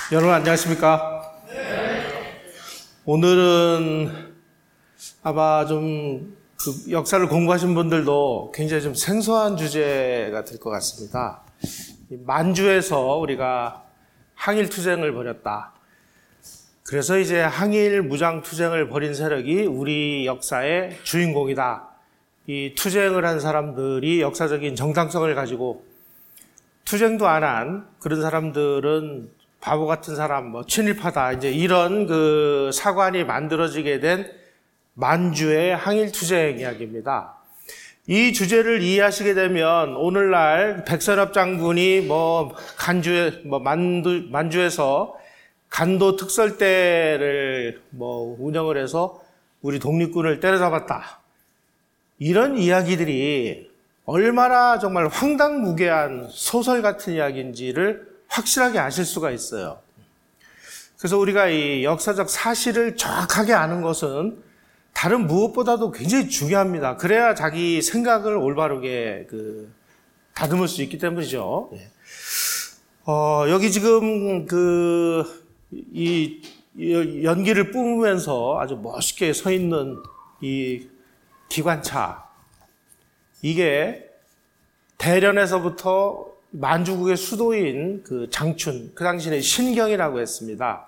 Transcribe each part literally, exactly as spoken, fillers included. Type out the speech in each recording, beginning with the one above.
여러분 안녕하십니까? 네. 오늘은 아마 좀 그 역사를 공부하신 분들도 굉장히 좀 생소한 주제가 될 것 같습니다. 만주에서 우리가 항일투쟁을 벌였다. 그래서 이제 항일 무장투쟁을 벌인 세력이 우리 역사의 주인공이다. 이 투쟁을 한 사람들이 역사적인 정당성을 가지고 투쟁도 안 한 그런 사람들은 바보 같은 사람, 뭐 친일파다, 이제 이런 그 사관이 만들어지게 된 만주의 항일투쟁 이야기입니다. 이 주제를 이해하시게 되면 오늘날 백선엽 장군이 뭐 간주에 뭐 만두, 만주에서 간도 특설대를 뭐 운영을 해서 우리 독립군을 때려잡았다. 이런 이야기들이 얼마나 정말 황당무계한 소설 같은 이야기인지를 확실하게 아실 수가 있어요. 그래서 우리가 이 역사적 사실을 정확하게 아는 것은 다른 무엇보다도 굉장히 중요합니다. 그래야 자기 생각을 올바르게 그 다듬을 수 있기 때문이죠. 어, 여기 지금 그 이 연기를 뿜으면서 아주 멋있게 서 있는 이 기관차, 이게 대련에서부터 만주국의 수도인 그 장춘, 그 당시에는 신경이라고 했습니다.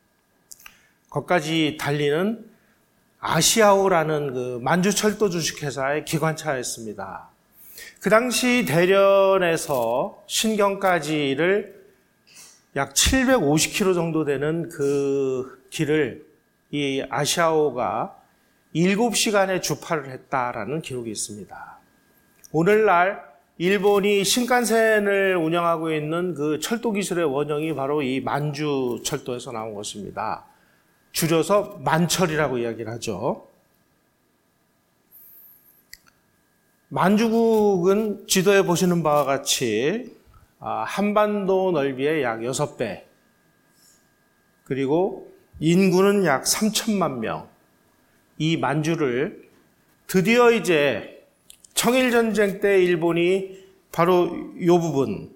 거기까지 달리는 아시아호라는 그 만주철도 주식회사의 기관차였습니다. 그 당시 대련에서 신경까지를 약 칠백오십 킬로미터 정도 되는 그 길을 이 아시아호가 일곱 시간에 주파를 했다라는 기록이 있습니다. 오늘날 일본이 신칸센을 운영하고 있는 그 철도 기술의 원형이 바로 이 만주 철도에서 나온 것입니다. 줄여서 만철이라고 이야기를 하죠. 만주국은 지도에 보시는 바와 같이 한반도 넓이의 약 여섯 배, 그리고 인구는 약 삼천만 명, 이 만주를 드디어 이제 청일전쟁 때 일본이 바로 이 부분,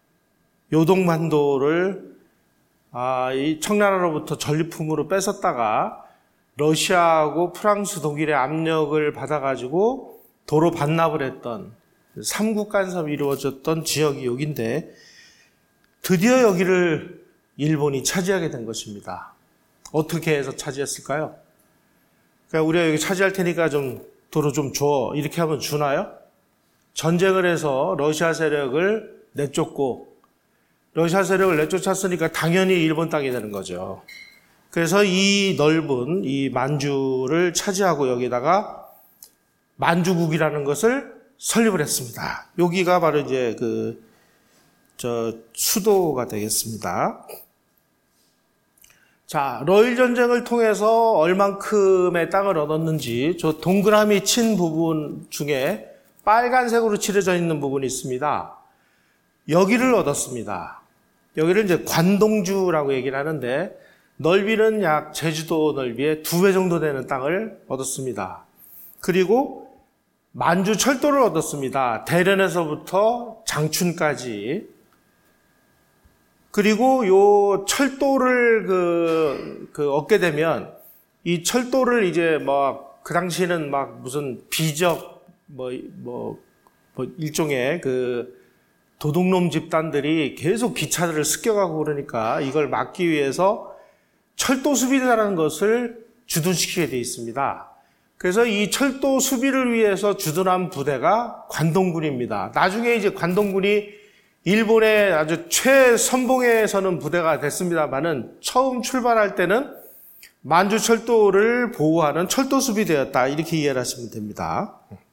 요동반도를 아, 이 청나라로부터 전리품으로 뺏었다가 러시아하고 프랑스, 독일의 압력을 받아가지고 도로 반납을 했던 삼국 간섭이 이루어졌던 지역이 여기인데 드디어 여기를 일본이 차지하게 된 것입니다. 어떻게 해서 차지했을까요? 그러니까 우리가 여기 차지할 테니까 좀 도로 좀 줘. 이렇게 하면 주나요? 전쟁을 해서 러시아 세력을 내쫓고 러시아 세력을 내쫓았으니까 당연히 일본 땅이 되는 거죠. 그래서 이 넓은 이 만주를 차지하고 여기다가 만주국이라는 것을 설립을 했습니다. 여기가 바로 이제 그, 저, 수도가 되겠습니다. 자, 러일 전쟁을 통해서 얼만큼의 땅을 얻었는지 저 동그라미 친 부분 중에 빨간색으로 칠해져 있는 부분이 있습니다. 여기를 얻었습니다. 여기를 이제 관동주라고 얘기를 하는데 넓이는 약 제주도 넓이의 두 배 정도 되는 땅을 얻었습니다. 그리고 만주 철도를 얻었습니다. 대련에서부터 장춘까지. 그리고 요 철도를 그, 그 얻게 되면 이 철도를 이제 막 그 당시에는 막 무슨 비적 뭐, 뭐, 뭐 일종의 그 도둑놈 집단들이 계속 기차들을 습격하고 그러니까 이걸 막기 위해서 철도 수비대라는 것을 주둔시키게 돼 있습니다. 그래서 이 철도 수비를 위해서 주둔한 부대가 관동군입니다. 나중에 이제 관동군이 일본의 아주 최선봉에 서는 부대가 됐습니다만은 처음 출발할 때는 만주 철도를 보호하는 철도 수비대였다. 이렇게 이해를 하시면 됩니다.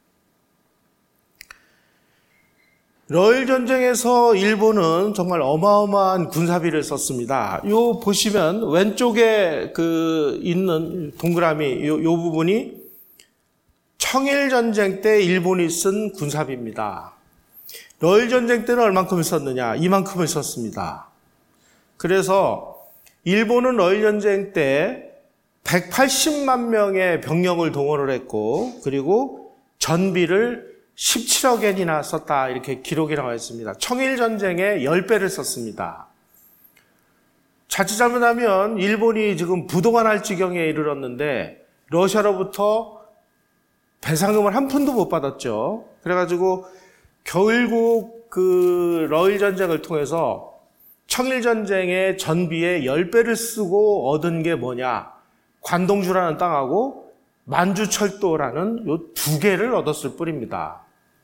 러일 전쟁에서 일본은 정말 어마어마한 군사비를 썼습니다. 요 보시면 왼쪽에 그 있는 동그라미 요, 요 부분이 청일 전쟁 때 일본이 쓴 군사비입니다. 러일 전쟁 때는 얼만큼을 썼느냐? 이만큼을 썼습니다. 그래서 일본은 러일 전쟁 때 백팔십만 명의 병력을 동원을 했고 그리고 전비를 십칠억 엔이나 썼다 이렇게 기록이 나와 있습니다. 청일 전쟁에 십 배를 썼습니다. 자칫 잘못하면 일본이 지금 부도가 날 지경에 이르렀는데 러시아로부터 배상금을 한 푼도 못 받았죠. 그래가지고 결국 그 러일 전쟁을 통해서 청일 전쟁의 전비의 십 배를 쓰고 얻은 게 뭐냐? 관동주라는 땅하고 만주철도라는 요 두 개를 얻었을 뿐입니다.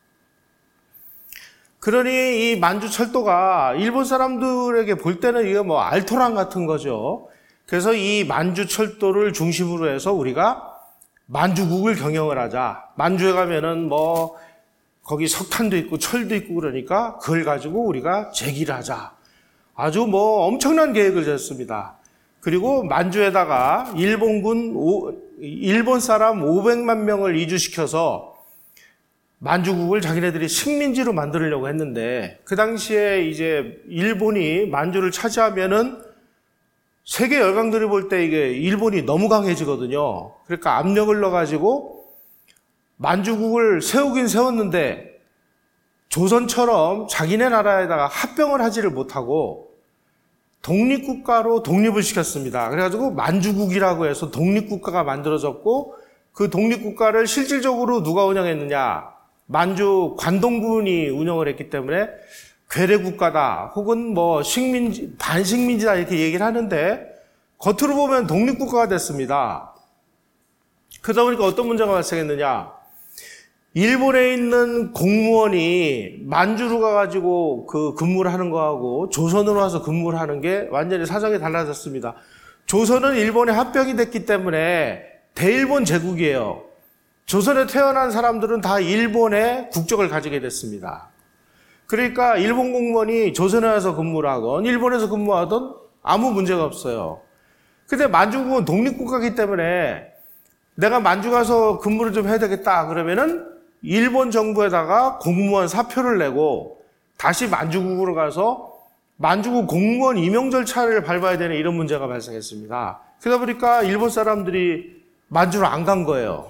그러니 이 만주철도가 일본 사람들에게 볼 때는 이게 뭐 알토란 같은 거죠. 그래서 이 만주철도를 중심으로 해서 우리가 만주국을 경영을 하자. 만주에 가면은 뭐 거기 석탄도 있고 철도 있고 그러니까 그걸 가지고 우리가 제기를 하자. 아주 뭐 엄청난 계획을 졌습니다. 그리고 만주에다가 일본군, 일본 사람 오백만 명을 이주시켜서 만주국을 자기네들이 식민지로 만들려고 했는데 그 당시에 이제 일본이 만주를 차지하면은 세계 열강들이 볼 때 이게 일본이 너무 강해지거든요. 그러니까 압력을 넣어가지고 만주국을 세우긴 세웠는데 조선처럼 자기네 나라에다가 합병을 하지를 못하고 독립국가로 독립을 시켰습니다. 그래가지고 만주국이라고 해서 독립국가가 만들어졌고 그 독립국가를 실질적으로 누가 운영했느냐? 만주 관동군이 운영을 했기 때문에 괴뢰국가다 혹은 뭐 식민지, 반식민지다 이렇게 얘기를 하는데 겉으로 보면 독립국가가 됐습니다. 그러다 보니까 어떤 문제가 발생했느냐? 일본에 있는 공무원이 만주로 가가지고 그 근무를 하는 거하고 조선으로 와서 근무를 하는 게 완전히 사정이 달라졌습니다. 조선은 일본에 합병이 됐기 때문에 대일본 제국이에요. 조선에 태어난 사람들은 다 일본의 국적을 가지게 됐습니다. 그러니까 일본 공무원이 조선에 와서 근무를 하건 일본에서 근무하던 아무 문제가 없어요. 근데 만주국은 독립국가이기 때문에 내가 만주 가서 근무를 좀 해야 되겠다 그러면은 일본 정부에다가 공무원 사표를 내고 다시 만주국으로 가서 만주국 공무원 임용 절차를 밟아야 되는 이런 문제가 발생했습니다. 그러다 보니까 일본 사람들이 만주로 안 간 거예요.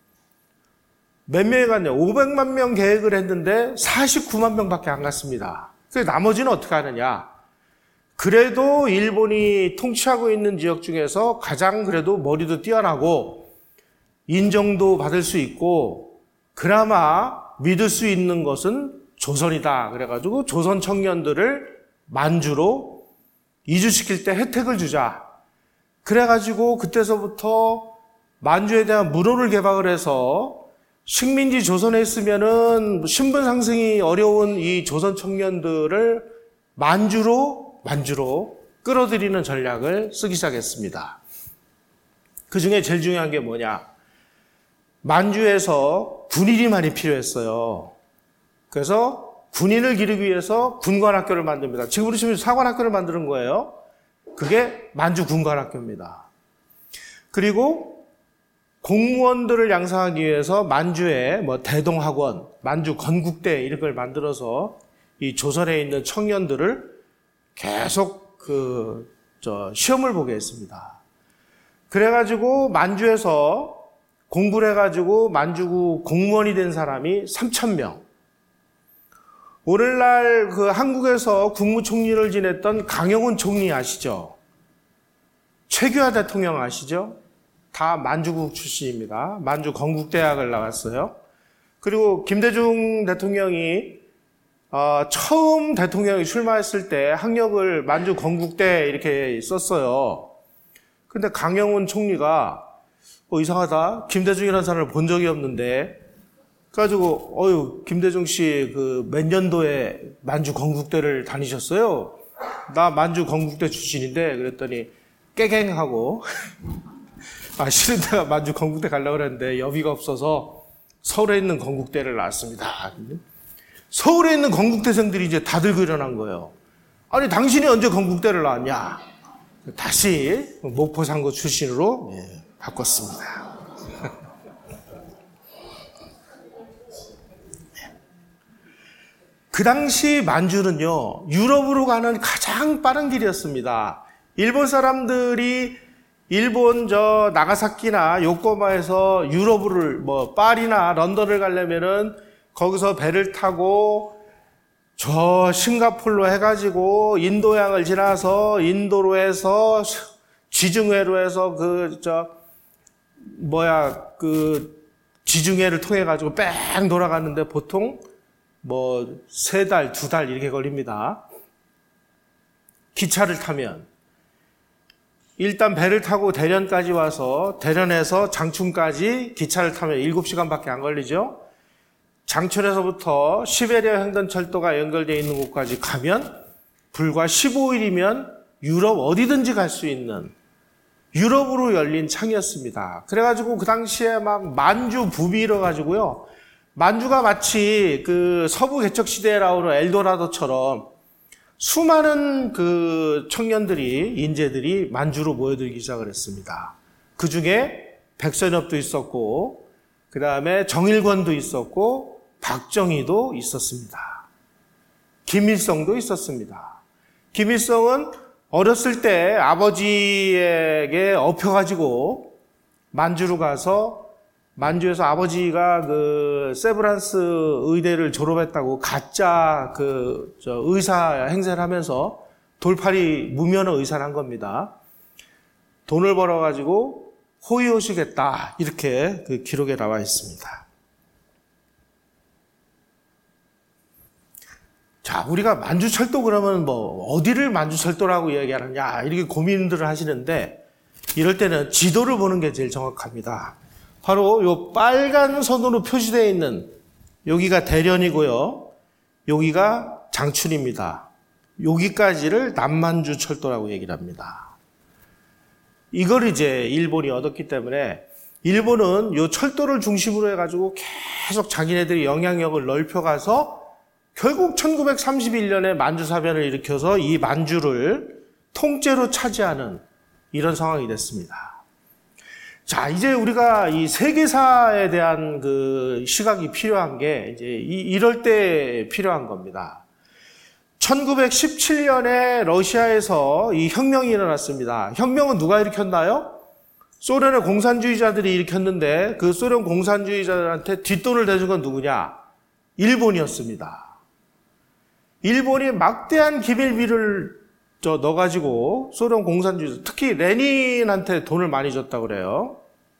몇 명이 갔냐? 오백만 명 계획을 했는데 사십구만 명밖에 안 갔습니다. 그래서 나머지는 어떻게 하느냐? 그래도 일본이 통치하고 있는 지역 중에서 가장 그래도 머리도 뛰어나고 인정도 받을 수 있고 그나마 믿을 수 있는 것은 조선이다. 그래가지고 조선 청년들을 만주로 이주시킬 때 혜택을 주자. 그래가지고 그때서부터 만주에 대한 문호를 개방을 해서 식민지 조선에 있으면은 신분 상승이 어려운 이 조선 청년들을 만주로, 만주로 끌어들이는 전략을 쓰기 시작했습니다. 그 중에 제일 중요한 게 뭐냐? 만주에서 군인이 많이 필요했어요. 그래서 군인을 기르기 위해서 군관학교를 만듭니다. 지금으로 치면 사관학교를 만드는 거예요. 그게 만주 군관학교입니다. 그리고 공무원들을 양성하기 위해서 만주에 뭐 대동학원, 만주 건국대 이런 걸 만들어서 이 조선에 있는 청년들을 계속 그 저 시험을 보게 했습니다. 그래가지고 만주에서 공부를 해가지고 만주구 공무원이 된 사람이 삼천 명. 오늘날 그 한국에서 국무총리를 지냈던 강영훈 총리 아시죠? 최규하 대통령 아시죠? 다 만주국 출신입니다. 만주 건국대학을 나왔어요. 그리고 김대중 대통령이 어, 처음 대통령이 출마했을 때 학력을 만주 건국대 이렇게 썼어요. 근데 강영훈 총리가 어, 이상하다. 김대중이라는 사람을 본 적이 없는데 그래가지고 어유 김대중 씨 그 몇 년도에 만주 건국대를 다니셨어요? 나 만주 건국대 출신인데 그랬더니 깨갱하고 아, 실은 내가 만주 건국대 가려고 그랬는데 여비가 없어서 서울에 있는 건국대를 나왔습니다. 서울에 있는 건국대생들이 이제 다들 일어난 거예요. 아니, 당신이 언제 건국대를 나왔냐? 다시 목포상고 출신으로 예, 바꿨습니다. 그 당시 만주는요, 유럽으로 가는 가장 빠른 길이었습니다. 일본 사람들이 일본 저 나가사키나 요코마에서 유럽을 뭐 파리나 런던을 가려면은 거기서 배를 타고 저 싱가폴로 해가지고 인도양을 지나서 인도로 해서 지중해로 해서 그 저 뭐야 그 지중해를 통해 가지고 뺑 돌아가는데 보통 뭐 세 달, 두 달 이렇게 걸립니다. 기차를 타면 일단 배를 타고 대련까지 와서 대련에서 장춘까지 기차를 타면 일곱 시간밖에 안 걸리죠. 장춘에서부터 시베리아 횡단철도가 연결되어 있는 곳까지 가면 불과 십오 일이면 유럽 어디든지 갈 수 있는 유럽으로 열린 창이었습니다. 그래가지고 그 당시에 막 만주 부비로 가지고요. 만주가 마치 그 서부 개척 시대에 나오는 엘도라도처럼 수많은 그 청년들이, 인재들이 만주로 모여들기 시작을 했습니다. 그 중에 백선엽도 있었고, 그 다음에 정일권도 있었고, 박정희도 있었습니다. 김일성도 있었습니다. 김일성은 어렸을 때 아버지에게 업혀가지고 만주로 가서 만주에서 아버지가 그 세브란스 의대를 졸업했다고 가짜 그 저 의사 행세를 하면서 돌팔이 무면허 의사를 한 겁니다. 돈을 벌어가지고 호의호식했다 이렇게 그 기록에 나와 있습니다. 자, 우리가 만주철도 그러면 뭐 어디를 만주철도라고 이야기하느냐 이렇게 고민들을 하시는데 이럴 때는 지도를 보는 게 제일 정확합니다. 바로 요 빨간 선으로 표시되어 있는 여기가 대련이고요. 여기가 장춘입니다. 여기까지를 남만주철도라고 얘기를 합니다. 이걸 이제 일본이 얻었기 때문에 일본은 요 철도를 중심으로 해가지고 계속 자기네들이 영향력을 넓혀가서 결국 천구백삼십일 년에 만주사변을 일으켜서 이 만주를 통째로 차지하는 이런 상황이 됐습니다. 자, 이제 우리가 이 세계사에 대한 그 시각이 필요한 게 이제 이럴 때 필요한 겁니다. 천구백십칠 년에 러시아에서 이 혁명이 일어났습니다. 혁명은 누가 일으켰나요? 소련의 공산주의자들이 일으켰는데 그 소련 공산주의자들한테 뒷돈을 대준 건 누구냐? 일본이었습니다. 일본이 막대한 기밀비를 저 넣어가지고 소련 공산주의자, 특히 레닌한테 돈을 많이 줬다고 그래요.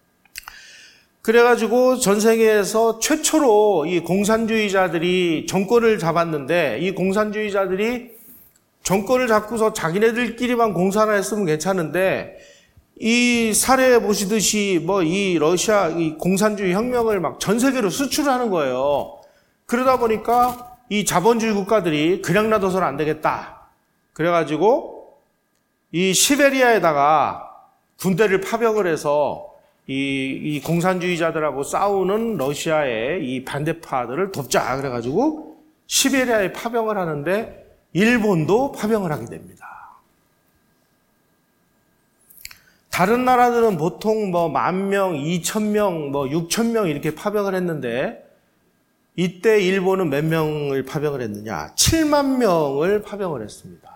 그래가지고 전 세계에서 최초로 이 공산주의자들이 정권을 잡았는데 이 공산주의자들이 정권을 잡고서 자기네들끼리만 공산화 했으면 괜찮은데 이 사례 보시듯이 뭐 이 러시아 이 공산주의 혁명을 막 전 세계로 수출하는 거예요. 그러다 보니까 이 자본주의 국가들이 그냥 놔둬서는 안 되겠다. 그래가지고 이 시베리아에다가 군대를 파병을 해서 이, 이 공산주의자들하고 싸우는 러시아의 이 반대파들을 돕자. 그래가지고 시베리아에 파병을 하는데 일본도 파병을 하게 됩니다. 다른 나라들은 보통 뭐 만 명, 이천 명, 뭐 육천 명 이렇게 파병을 했는데 이때 일본은 몇 명을 파병을 했느냐? 칠만 명을 파병을 했습니다.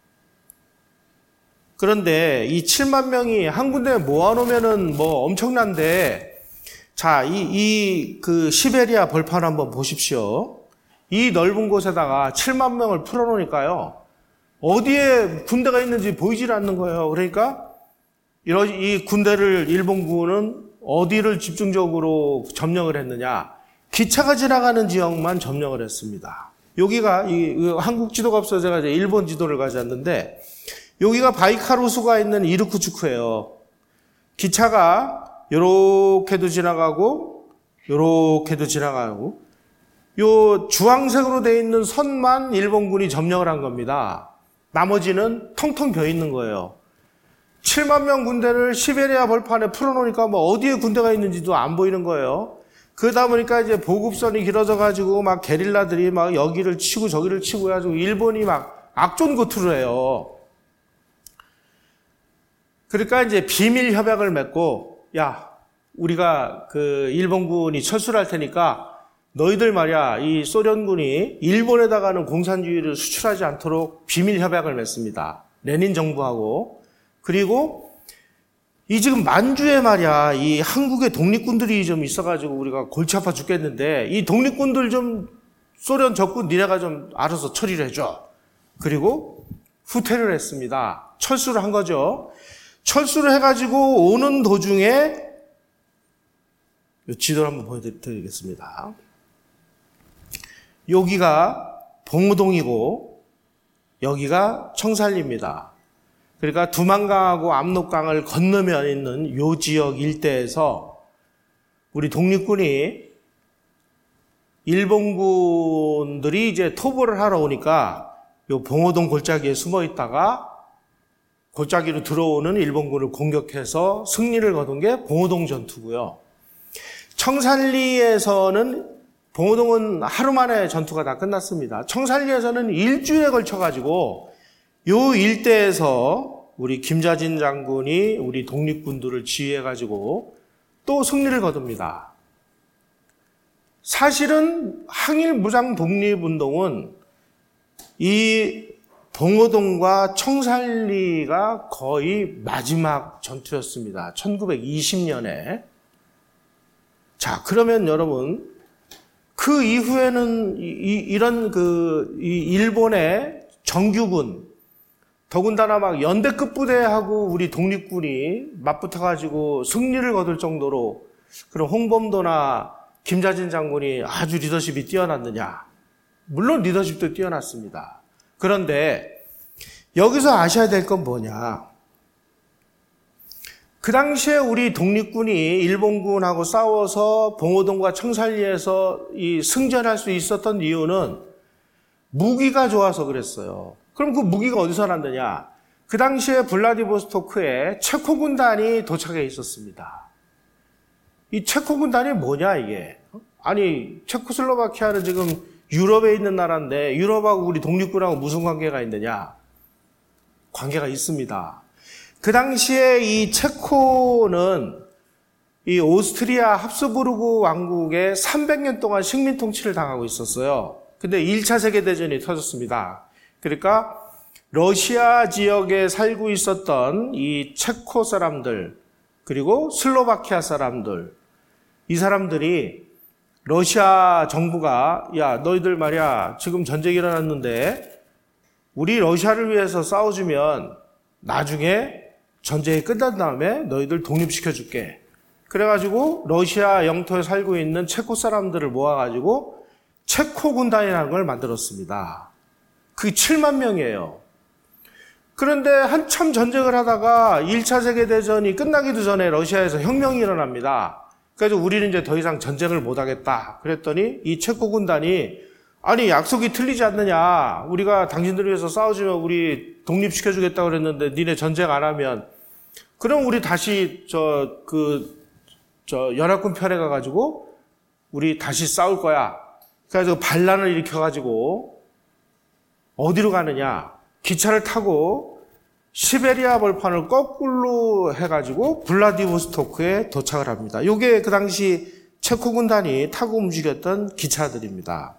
그런데 이 칠만 명이 한 군데에 모아놓으면은 뭐 엄청난데, 자, 이, 이, 그 시베리아 벌판 한번 보십시오. 이 넓은 곳에다가 칠만 명을 풀어놓으니까요. 어디에 군대가 있는지 보이질 않는 거예요. 그러니까 이 군대를 일본군은 어디를 집중적으로 점령을 했느냐? 기차가 지나가는 지역만 점령을 했습니다. 여기가 이, 이 한국 지도가 없어서 제가 이제 일본 지도를 가져왔는데 여기가 바이칼 호수가 있는 이르쿠츠크예요. 기차가 요렇게도 지나가고 요렇게도 지나가고 요 주황색으로 되어 있는 선만 일본군이 점령을 한 겁니다. 나머지는 텅텅 비어 있는 거예요. 칠만 명 군대를 시베리아 벌판에 풀어놓으니까 뭐 어디에 군대가 있는지도 안 보이는 거예요. 그러다 보니까 이제 보급선이 길어져 가지고 막 게릴라들이 막 여기를 치고 저기를 치고 해가지고 일본이 막 악존고투를 해요. 그러니까 이제 비밀 협약을 맺고, 야, 우리가 그 일본군이 철수를 할 테니까 너희들 말이야, 이 소련군이 일본에다가는 공산주의를 수출하지 않도록 비밀 협약을 맺습니다. 레닌 정부하고. 그리고 이 지금 만주에 말이야, 이 한국의 독립군들이 좀 있어가지고 우리가 골치 아파 죽겠는데 이 독립군들 좀 소련 적군 니네가 좀 알아서 처리를 해줘. 그리고 후퇴를 했습니다. 철수를 한 거죠. 철수를 해가지고 오는 도중에 지도를 한번 보여드리겠습니다. 여기가 봉우동이고 여기가 청살리입니다. 그러니까 두만강하고 압록강을 건너면 있는 요 지역 일대에서 우리 독립군이 일본군들이 이제 토벌을 하러 오니까 요 봉오동 골짜기에 숨어 있다가 골짜기로 들어오는 일본군을 공격해서 승리를 거둔 게 봉오동 전투고요. 청살리에서는 봉오동은 하루 만에 전투가 다 끝났습니다. 청살리에서는 일주일에 걸쳐가지고 요 일대에서 우리 김자진 장군이 우리 독립군들을 지휘해가지고 또 승리를 거둡니다. 사실은 항일 무장 독립운동은 이 봉오동과 청살리가 거의 마지막 전투였습니다. 천구백이십 년에. 자, 그러면 여러분, 그 이후에는 이, 이런 그, 이 일본의 정규군, 더군다나 막 연대급 부대하고 우리 독립군이 맞붙어가지고 승리를 거둘 정도로 그런 홍범도나 김자진 장군이 아주 리더십이 뛰어났느냐? 물론 리더십도 뛰어났습니다. 그런데 여기서 아셔야 될 건 뭐냐? 그 당시에 우리 독립군이 일본군하고 싸워서 봉오동과 청살리에서 이 승전할 수 있었던 이유는 무기가 좋아서 그랬어요. 그럼 그 무기가 어디서 났느냐? 그 당시에 블라디보스토크에 체코 군단이 도착해 있었습니다. 이 체코 군단이 뭐냐 이게? 아니 체코슬로바키아는 지금 유럽에 있는 나라인데 유럽하고 우리 독립군하고 무슨 관계가 있느냐? 관계가 있습니다. 그 당시에 이 체코는 이 오스트리아 합스부르크 왕국에 삼백 년 동안 식민 통치를 당하고 있었어요. 근데 일 차 세계대전이 터졌습니다. 그러니까 러시아 지역에 살고 있었던 이 체코 사람들 그리고 슬로바키아 사람들 이 사람들이 러시아 정부가 야 너희들 말이야 지금 전쟁이 일어났는데 우리 러시아를 위해서 싸워주면 나중에 전쟁이 끝난 다음에 너희들 독립시켜줄게. 그래가지고 러시아 영토에 살고 있는 체코 사람들을 모아가지고 체코 군단이라는 걸 만들었습니다. 그게 칠만 명이에요. 그런데 한참 전쟁을 하다가 일 차 세계대전이 끝나기도 전에 러시아에서 혁명이 일어납니다. 그래서 우리는 이제 더 이상 전쟁을 못하겠다. 그랬더니 이 체코 군단이 아니 약속이 틀리지 않느냐. 우리가 당신들을 위해서 싸워주면 우리 독립시켜주겠다고 그랬는데 니네 전쟁 안 하면 그럼 우리 다시 저 그 저 연합군 편에 가가지고 우리 다시 싸울 거야. 그래서 반란을 일으켜가지고 어디로 가느냐. 기차를 타고 시베리아 벌판을 거꾸로 해가지고 블라디보스토크에 도착을 합니다. 이게 그 당시 체코 군단이 타고 움직였던 기차들입니다.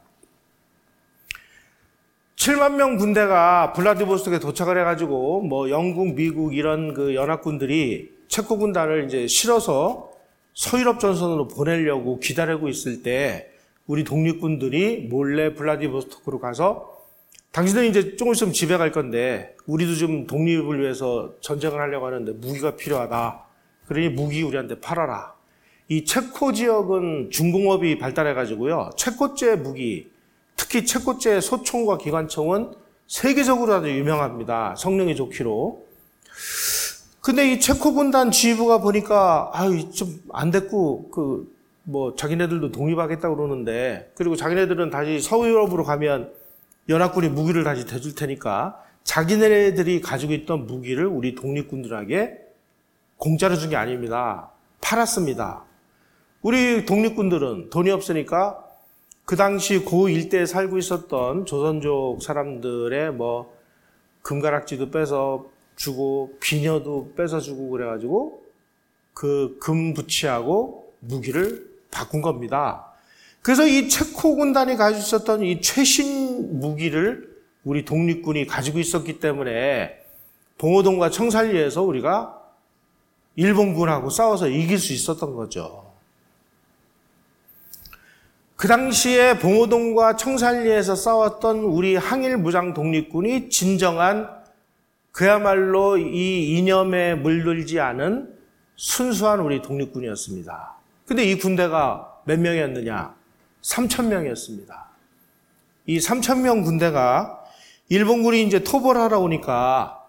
칠만 명 군대가 블라디보스토크에 도착을 해가지고 뭐 영국, 미국 이런 그 연합군들이 체코 군단을 이제 실어서 서유럽 전선으로 보내려고 기다리고 있을 때 우리 독립군들이 몰래 블라디보스토크로 가서 당신들이 이제 조금 있으면 집에 갈 건데 우리도 좀 독립을 위해서 전쟁을 하려고 하는데 무기가 필요하다. 그러니 무기 우리한테 팔아라. 이 체코 지역은 중공업이 발달해가지고요. 체코제 무기, 특히 체코제 소총과 기관총은 세계적으로 아주 유명합니다. 성능이 좋기로. 근데 이 체코 군단 지휘부가 보니까 아유 좀 안 됐고 그 뭐 자기네들도 독립하겠다고 그러는데 그리고 자기네들은 다시 서유럽으로 가면 연합군이 무기를 다시 대줄 테니까 자기네들이 가지고 있던 무기를 우리 독립군들에게 공짜로 준 게 아닙니다. 팔았습니다. 우리 독립군들은 돈이 없으니까 그 당시 고 일대에 살고 있었던 조선족 사람들의 뭐 금가락지도 뺏어 주고 비녀도 뺏어 주고 그래가지고 그 금부치하고 무기를 바꾼 겁니다. 그래서 이 체코 군단이 가지고 있었던 이 최신 무기를 우리 독립군이 가지고 있었기 때문에 봉오동과 청살리에서 우리가 일본군하고 싸워서 이길 수 있었던 거죠. 그 당시에 봉오동과 청산리에서 싸웠던 우리 항일 무장 독립군이 진정한 그야말로 이 이념에 물들지 않은 순수한 우리 독립군이었습니다. 근데 이 군대가 몇 명이었느냐? 삼천 명이었습니다. 이 삼천 명 군대가 일본군이 이제 토벌을 하러 오니까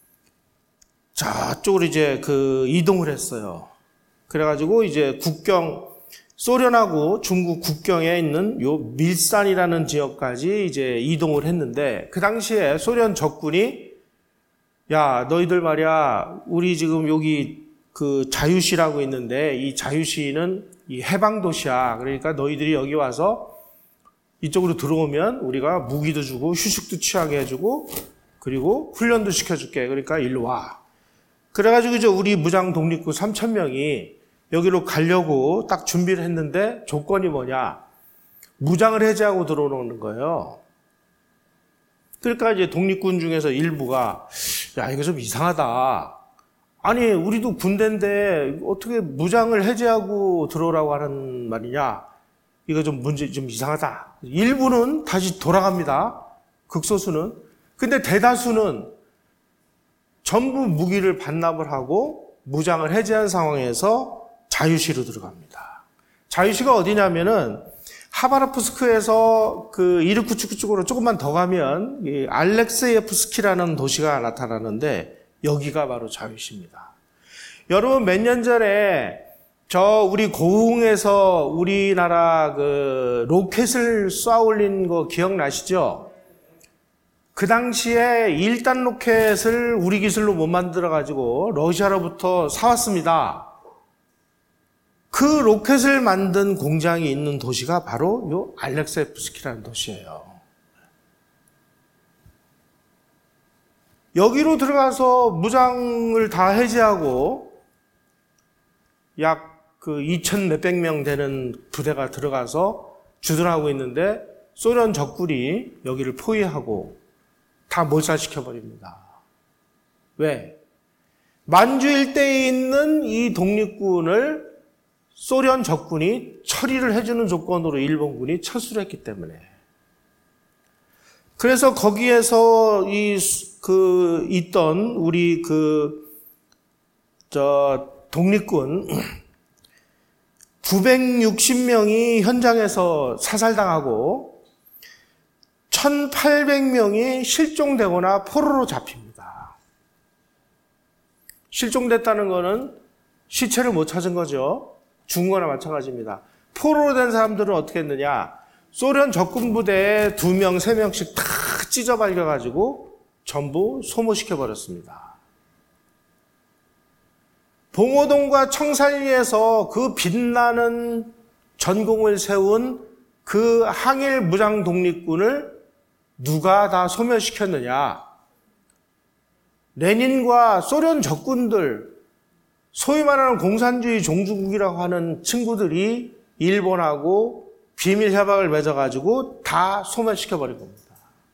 저쪽으로 이제 그 이동을 했어요. 그래가지고 이제 국경, 소련하고 중국 국경에 있는 요 밀산이라는 지역까지 이제 이동을 했는데, 그 당시에 소련 적군이 야, 너희들 말이야, 우리 지금 여기 그 자유시라고 있는데 이 자유시는 이 해방도시야. 그러니까 너희들이 여기 와서 이쪽으로 들어오면 우리가 무기도 주고 휴식도 취하게 해주고 그리고 훈련도 시켜줄게. 그러니까 일로 와. 그래가지고 이제 우리 무장 독립군 삼천 명이 여기로 가려고 딱 준비를 했는데 조건이 뭐냐? 무장을 해제하고 들어오는 거예요. 그러니까 이제 독립군 중에서 일부가 야, 이거 좀 이상하다. 아니, 우리도 군대인데 어떻게 무장을 해제하고 들어오라고 하는 말이냐? 이거 좀 문제, 좀 이상하다. 일부는 다시 돌아갑니다. 극소수는. 근데 대다수는 전부 무기를 반납을 하고 무장을 해제한 상황에서 자유시로 들어갑니다. 자유시가 어디냐면은 하바르프스크에서 그 이르쿠츠크 쪽으로 조금만 더 가면 이 알렉세예프스키라는 도시가 나타나는데 여기가 바로 자유시입니다. 여러분 몇 년 전에 저 우리 고흥에서 우리나라 그 로켓을 쏴 올린 거 기억나시죠? 그 당시에 일 단 로켓을 우리 기술로 못 만들어 가지고 러시아로부터 사왔습니다. 그 로켓을 만든 공장이 있는 도시가 바로 요 알렉세예프스키라는 도시예요. 여기로 들어가서 무장을 다 해제하고 약 그 이천 몇백 명 되는 부대가 들어가서 주둔하고 있는데 소련 적군이 여기를 포위하고 다 몰살시켜버립니다. 왜? 만주 일대에 있는 이 독립군을 소련 적군이 처리를 해주는 조건으로 일본군이 철수를 했기 때문에. 그래서 거기에서 이, 그, 있던 우리 그, 저, 독립군 구백육십 명이 현장에서 사살당하고 천팔백 명이 실종되거나 포로로 잡힙니다. 실종됐다는 거는 시체를 못 찾은 거죠. 죽은 거나 마찬가지입니다. 포로로 된 사람들은 어떻게 했느냐? 소련 적군 부대에 두 명, 세 명씩 다 찢어 발겨가지고 전부 소모시켜버렸습니다. 봉오동과 청산리에서 그 빛나는 전공을 세운 그 항일 무장 독립군을 누가 다 소멸시켰느냐? 레닌과 소련 적군들, 소위 말하는 공산주의 종주국이라고 하는 친구들이 일본하고 비밀 협약을 맺어가지고 다 소멸시켜버린 겁니다.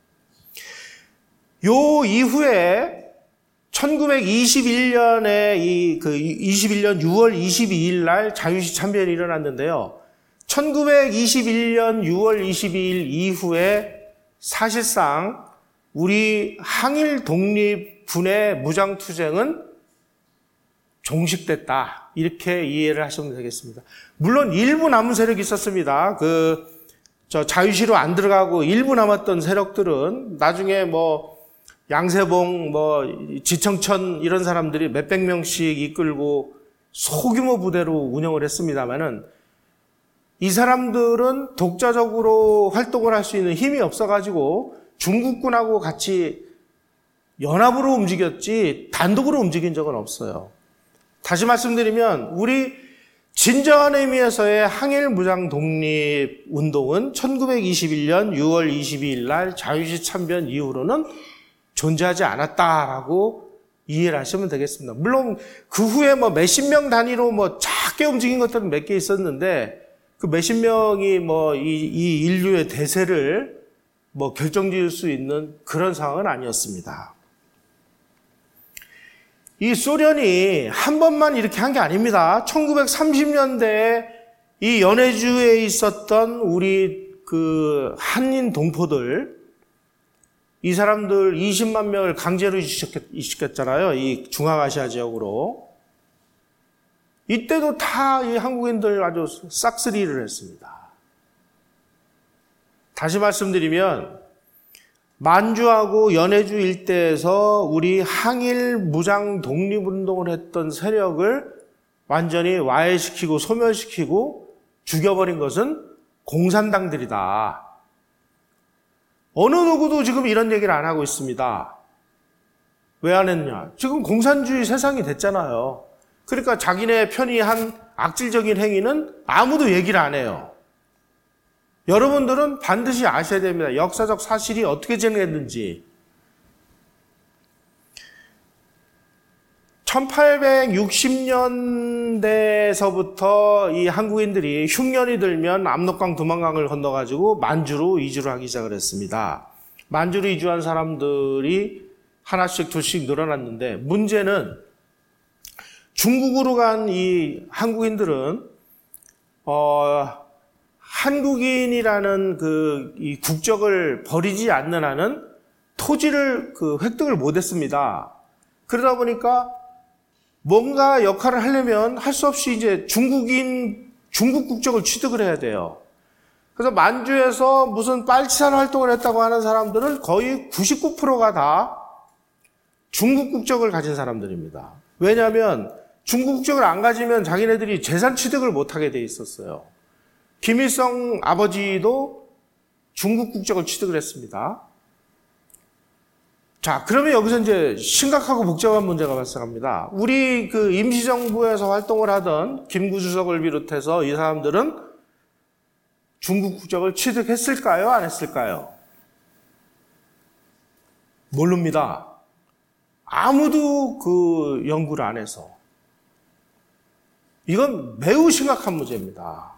요 이후에 천구백이십일 년에 이 그 이십일 년 유월 이십이일 날 자유시 참변이 일어났는데요. 천구백이십일 년 유월 이십이일 이후에 사실상 우리 항일 독립군의 무장 투쟁은 종식됐다. 이렇게 이해를 하시면 되겠습니다. 물론 일부 남은 세력이 있었습니다. 그, 저 자유시로 안 들어가고 일부 남았던 세력들은 나중에 뭐 양세봉, 뭐 지청천 이런 사람들이 몇백 명씩 이끌고 소규모 부대로 운영을 했습니다만은 이 사람들은 독자적으로 활동을 할 수 있는 힘이 없어가지고 중국군하고 같이 연합으로 움직였지 단독으로 움직인 적은 없어요. 다시 말씀드리면 우리 진정한 의미에서의 항일 무장 독립 운동은 천구백이십일 년 유월 이십이일 날 자유시 참변 이후로는 존재하지 않았다라고 이해를 하시면 되겠습니다. 물론 그 후에 뭐 몇십 명 단위로 뭐 작게 움직인 것들은 몇 개 있었는데 그 몇십 명이 뭐 이 이 인류의 대세를 뭐 결정지을 수 있는 그런 상황은 아니었습니다. 이 소련이 한 번만 이렇게 한 게 아닙니다. 천구백삼십 년대에 이 연해주에 있었던 우리 그 한인 동포들, 이 사람들 이십만 명을 강제로 이식했잖아요. 이 중앙아시아 지역으로. 이때도 다 이 한국인들 아주 싹쓸이를 했습니다. 다시 말씀드리면 만주하고 연해주 일대에서 우리 항일 무장 독립운동을 했던 세력을 완전히 와해시키고 소멸시키고 죽여버린 것은 공산당들이다. 어느 누구도 지금 이런 얘기를 안 하고 있습니다. 왜 안 했냐? 지금 공산주의 세상이 됐잖아요. 그러니까 자기네 편이 한 악질적인 행위는 아무도 얘기를 안 해요. 여러분들은 반드시 아셔야 됩니다. 역사적 사실이 어떻게 진행했는지. 천팔백육십 년대에서부터 이 한국인들이 흉년이 들면 압록강 두만강을 건너가지고 만주로 이주를 하기 시작을 했습니다. 만주로 이주한 사람들이 하나씩 둘씩 늘어났는데 문제는 중국으로 간 이 한국인들은 어, 한국인이라는 그 이 국적을 버리지 않는 한은 토지를 그 획득을 못했습니다. 그러다 보니까 뭔가 역할을 하려면 할 수 없이 이제 중국인, 중국 국적을 취득을 해야 돼요. 그래서 만주에서 무슨 빨치산 활동을 했다고 하는 사람들은 거의 구십구 퍼센트가 다 중국 국적을 가진 사람들입니다. 왜냐하면 중국 국적을 안 가지면 자기네들이 재산 취득을 못하게 돼 있었어요. 김일성 아버지도 중국 국적을 취득을 했습니다. 자, 그러면 여기서 이제 심각하고 복잡한 문제가 발생합니다. 우리 그 임시정부에서 활동을 하던 김구 주석을 비롯해서 이 사람들은 중국 국적을 취득했을까요? 안 했을까요? 모릅니다. 아무도 그 연구를 안 해서. 이건 매우 심각한 문제입니다.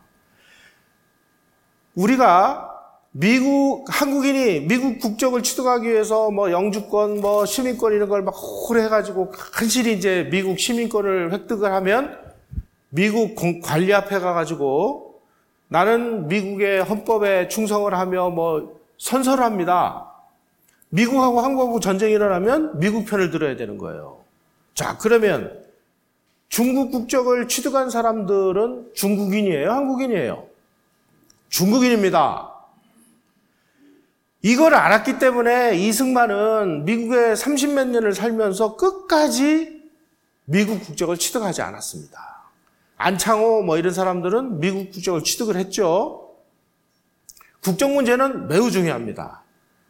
우리가 미국, 한국인이 미국 국적을 취득하기 위해서 뭐 영주권, 뭐 시민권 이런 걸 막 호래해가지고 간신히 이제 미국 시민권을 획득을 하면 미국 관리 앞에 가가지고 나는 미국의 헌법에 충성을 하며 뭐 선서를 합니다. 미국하고 한국하고 전쟁이 일어나면 미국 편을 들어야 되는 거예요. 자, 그러면 중국 국적을 취득한 사람들은 중국인이에요? 한국인이에요? 중국인입니다. 이걸 알았기 때문에 이승만은 미국에 삼십몇 년을 살면서 끝까지 미국 국적을 취득하지 않았습니다. 안창호 뭐 이런 사람들은 미국 국적을 취득을 했죠. 국적 문제는 매우 중요합니다.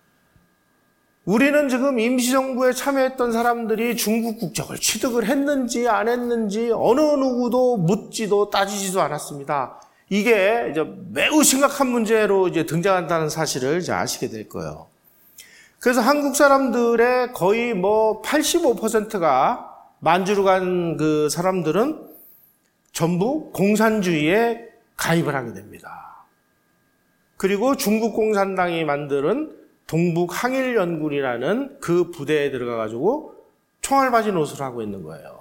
우리는 지금 임시정부에 참여했던 사람들이 중국 국적을 취득을 했는지 안 했는지 어느 누구도 묻지도 따지지도 않았습니다. 이게 이제 매우 심각한 문제로 이제 등장한다는 사실을 이제 아시게 될 거예요. 그래서 한국 사람들의 거의 뭐 팔십오 퍼센트가 만주로 간 그 사람들은 전부 공산주의에 가입을 하게 됩니다. 그리고 중국 공산당이 만드는 동북 항일연군이라는 그 부대에 들어가가지고 총알 바지 노릇을 하고 있는 거예요.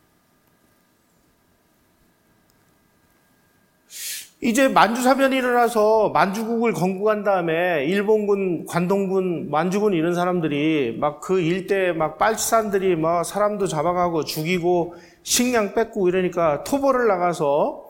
이제 만주사변이 일어나서 만주국을 건국한 다음에 일본군, 관동군, 만주군 이런 사람들이 막 그 일대에 막 빨치산들이 막 사람도 잡아가고 죽이고 식량 뺏고 이러니까 토벌을 나가서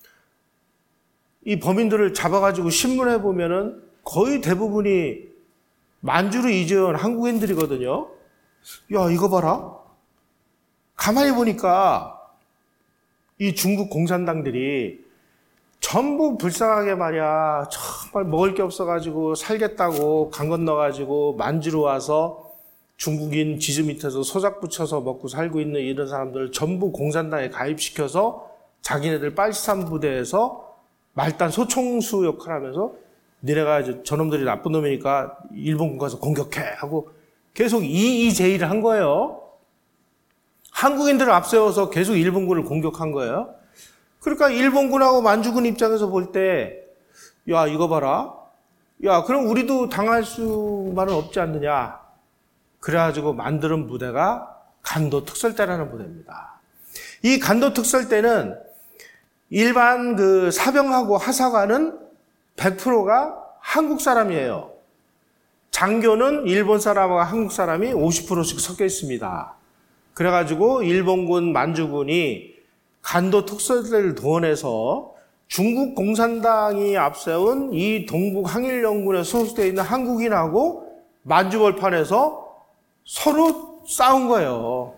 이 범인들을 잡아가지고 신문해 보면은 거의 대부분이 만주로 이주한 한국인들이거든요. 야, 이거 봐라. 가만히 보니까 이 중국 공산당들이 전부 불쌍하게 말이야. 정말 먹을 게 없어가지고 살겠다고 강 건너가지고 만주로 와서 중국인 지주 밑에서 소작 붙여서 먹고 살고 있는 이런 사람들을 전부 공산당에 가입시켜서 자기네들 빨치산 부대에서 말단 소총수 역할을 하면서 니네가 이제 저놈들이 나쁜 놈이니까 일본군 가서 공격해 하고 계속 이의제의를 한 거예요. 한국인들을 앞세워서 계속 일본군을 공격한 거예요. 그러니까 일본군하고 만주군 입장에서 볼 때, 야, 이거 봐라. 야, 그럼 우리도 당할 수만은 없지 않느냐. 그래가지고 만드는 부대가 간도 특설대라는 부대입니다. 이 간도 특설대는 일반 그 사병하고 하사관은 백 퍼센트가 한국 사람이에요. 장교는 일본 사람과 한국 사람이 오십 퍼센트씩 섞여 있습니다. 그래가지고 일본군 만주군이 간도 특수대를 동원해서 중국 공산당이 앞세운 이 동북 항일연군에 소속되어 있는 한국인하고 만주벌판에서 서로 싸운 거예요.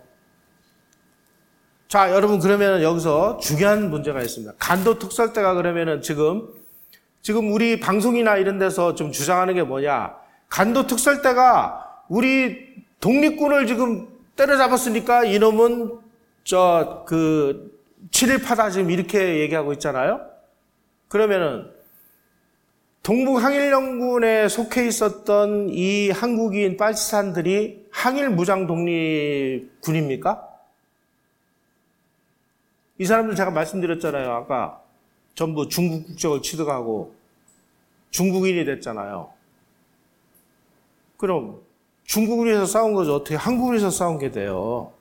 자, 여러분, 그러면 여기서 중요한 문제가 있습니다. 간도 특설대가 그러면은 지금, 지금 우리 방송이나 이런 데서 좀 주장하는 게 뭐냐. 간도 특설대가 우리 독립군을 지금 때려잡았으니까 이놈은 저, 그, 친일파다 지금 이렇게 얘기하고 있잖아요. 그러면은, 동북 항일연군에 속해 있었던 이 한국인 빨치산들이 항일 무장 독립군입니까? 이 사람들 제가 말씀드렸잖아요. 아까 전부 중국 국적을 취득하고 중국인이 됐잖아요. 그럼 중국을 위해서 싸운 거죠. 어떻게 한국을 위해서 싸운 게 돼요?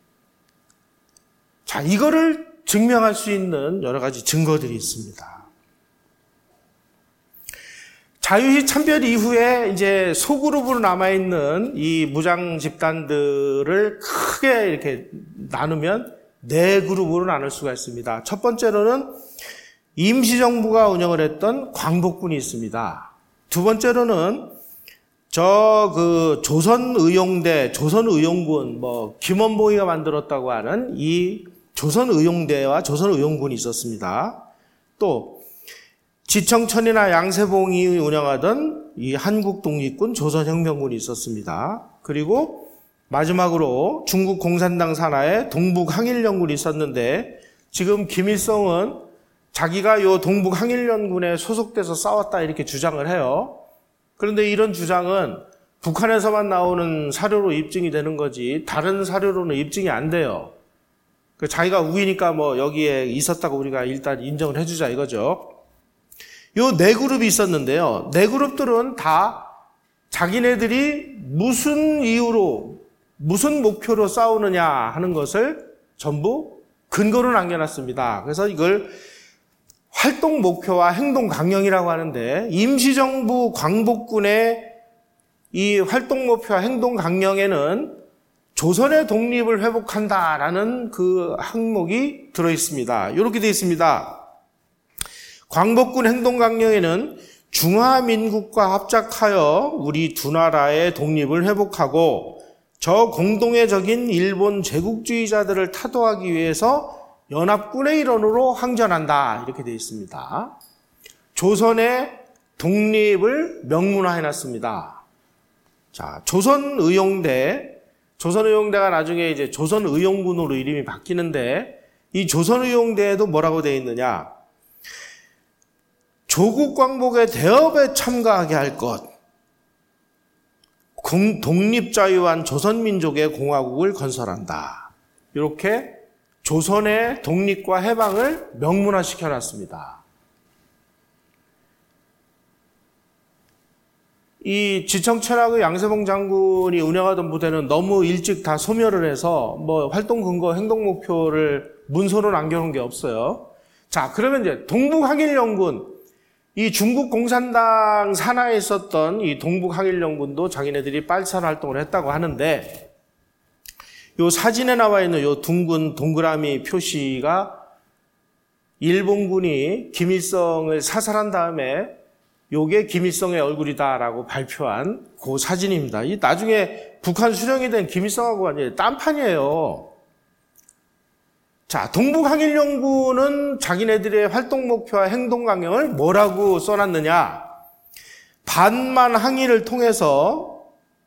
자, 이거를 증명할 수 있는 여러 가지 증거들이 있습니다. 자유시 참별 이후에 이제 소그룹으로 남아있는 이 무장 집단들을 크게 이렇게 나누면 네 그룹으로 나눌 수가 있습니다. 첫 번째로는 임시정부가 운영을 했던 광복군이 있습니다. 두 번째로는 저 그 조선의용대, 조선의용군, 뭐 김원봉이가 만들었다고 하는 이 조선의용대와 조선의용군이 있었습니다. 또 지청천이나 양세봉이 운영하던 이 한국독립군, 조선혁명군이 있었습니다. 그리고 마지막으로 중국 공산당 산하에 동북항일연군이 있었는데 지금 김일성은 자기가 요 동북항일연군에 소속돼서 싸웠다 이렇게 주장을 해요. 그런데 이런 주장은 북한에서만 나오는 사료로 입증이 되는 거지 다른 사료로는 입증이 안 돼요. 자기가 우기니까 뭐 여기에 있었다고 우리가 일단 인정을 해주자 이거죠. 요 네 그룹이 있었는데요. 네 그룹들은 다 자기네들이 무슨 이유로 무슨 목표로 싸우느냐 하는 것을 전부 근거로 남겨놨습니다. 그래서 이걸 활동 목표와 행동 강령이라고 하는데 임시정부 광복군의 이 활동 목표와 행동 강령에는 조선의 독립을 회복한다라는 그 항목이 들어있습니다. 이렇게 되어 있습니다. 광복군 행동 강령에는 중화민국과 합작하여 우리 두 나라의 독립을 회복하고 저 공동의 적인 일본 제국주의자들을 타도하기 위해서 연합군의 일원으로 항전한다 이렇게 되어 있습니다. 조선의 독립을 명문화해놨습니다. 자, 조선의용대, 조선의용대가 나중에 이제 조선의용군으로 이름이 바뀌는데 이 조선의용대에도 뭐라고 되어 있느냐? 조국 광복의 대업에 참가하게 할 것, 독립자유한 조선민족의 공화국을 건설한다. 이렇게 조선의 독립과 해방을 명문화시켜놨습니다. 이 지청천하고 양세봉 장군이 운영하던 부대는 너무 일찍 다 소멸을 해서 뭐 활동 근거, 행동 목표를 문서로 남겨놓은 게 없어요. 자, 그러면 이제 동북항일연군, 이 중국 공산당 산하에 있었던 이 동북항일연군도 자기네들이 빨치산 활동을 했다고 하는데 요 사진에 나와 있는 요 둥근 동그라미 표시가 일본군이 김일성을 사살한 다음에 요게 김일성의 얼굴이다라고 발표한 그 사진입니다. 이 나중에 북한 수령이 된 김일성하고 완전히 딴판이에요. 자, 동북항일연군은 자기네들의 활동 목표와 행동 강령을 뭐라고 써놨느냐? 반만 항일을 통해서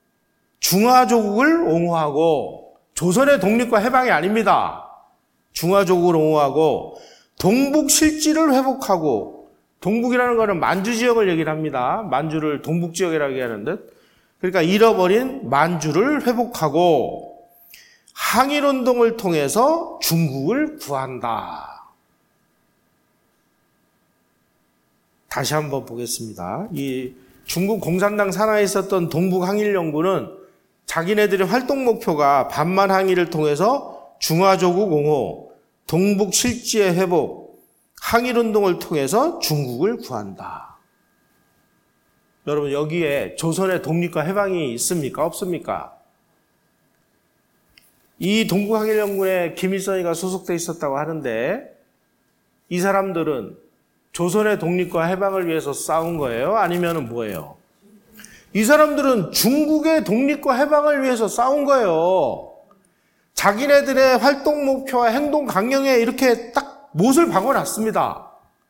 중화조국을 옹호하고 조선의 독립과 해방이 아닙니다. 중화조국을 옹호하고 동북 실지를 회복하고 동북이라는 것은 만주 지역을 얘기를 합니다. 만주를 동북 지역이라고 얘기하는데 그러니까 잃어버린 만주를 회복하고 항일운동을 통해서 중국을 구한다. 다시 한번 보겠습니다. 이 중국 공산당 산하에 있었던 동북항일연군은 자기네들의 활동 목표가 반만 항일을 통해서 중화조국 옹호, 동북 실지의 회복, 항일운동을 통해서 중국을 구한다. 여러분, 여기에 조선의 독립과 해방이 있습니까? 없습니까? 이 동북항일연군에 김일성이가 소속돼 있었다고 하는데 이 사람들은 조선의 독립과 해방을 위해서 싸운 거예요? 아니면 뭐예요? 이 사람들은 중국의 독립과 해방을 위해서 싸운 거예요. 자기네들의 활동 목표와 행동 강령에 이렇게 딱 못을 박아놨습니다.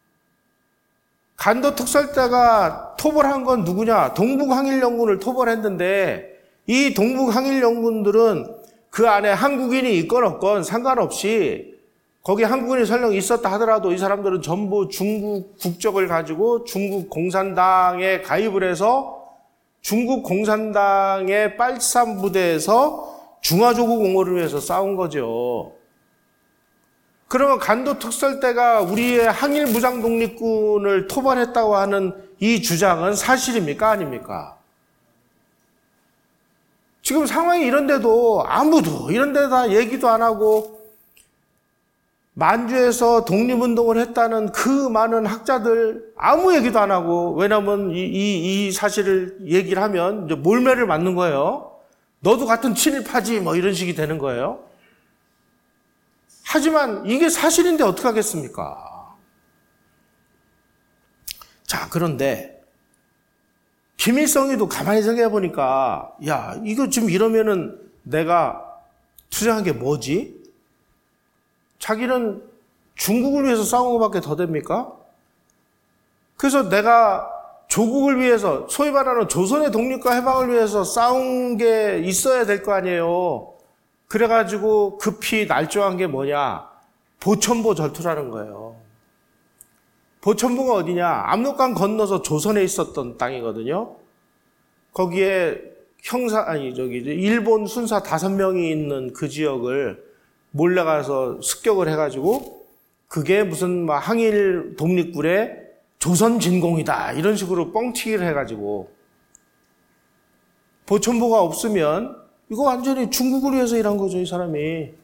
간도 특설대가 토벌한 건 누구냐? 동북항일연군을 토벌했는데 이 동북항일연군들은 그 안에 한국인이 있건 없건 상관없이 거기 한국인이 설령 있었다 하더라도 이 사람들은 전부 중국 국적을 가지고 중국 공산당에 가입을 해서 중국 공산당의 빨치산 부대에서 중화조국 옹호를 위해서 싸운 거죠. 그러면 간도 특설대가 우리의 항일 무장 독립군을 토벌했다고 하는 이 주장은 사실입니까? 아닙니까? 지금 상황이 이런데도 아무도 이런 데다 얘기도 안 하고 만주에서 독립운동을 했다는 그 많은 학자들 아무 얘기도 안 하고, 왜냐하면 이, 이, 이 사실을 얘기를 하면 이제 몰매를 맞는 거예요. 너도 같은 친일파지 뭐 이런 식이 되는 거예요. 하지만 이게 사실인데 어떻게 하겠습니까? 자, 그런데 김일성이도 가만히 생각해 보니까 야, 이거 지금 이러면은 내가 투쟁한 게 뭐지? 자기는 중국을 위해서 싸운 것밖에 더 됩니까? 그래서 내가 조국을 위해서, 소위 말하는 조선의 독립과 해방을 위해서 싸운 게 있어야 될 거 아니에요. 그래가지고 급히 날조한 게 뭐냐? 보천보 전투라는 거예요. 보천보가 어디냐? 압록강 건너서 조선에 있었던 땅이거든요. 거기에 형사, 아니, 저기, 일본 순사 다섯 명이 있는 그 지역을 몰래 가서 습격을 해가지고 그게 무슨 막 항일 독립군의 조선 진공이다 이런 식으로 뻥튀기를 해가지고, 보천보가 없으면 이거 완전히 중국을 위해서 일한 거죠, 이 사람이.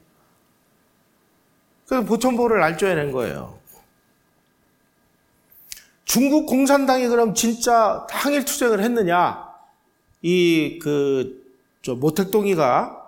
그래서 보천보를 날조해낸 거예요. 중국 공산당이 그럼 진짜 항일 투쟁을 했느냐? 이 그 저 모택동이가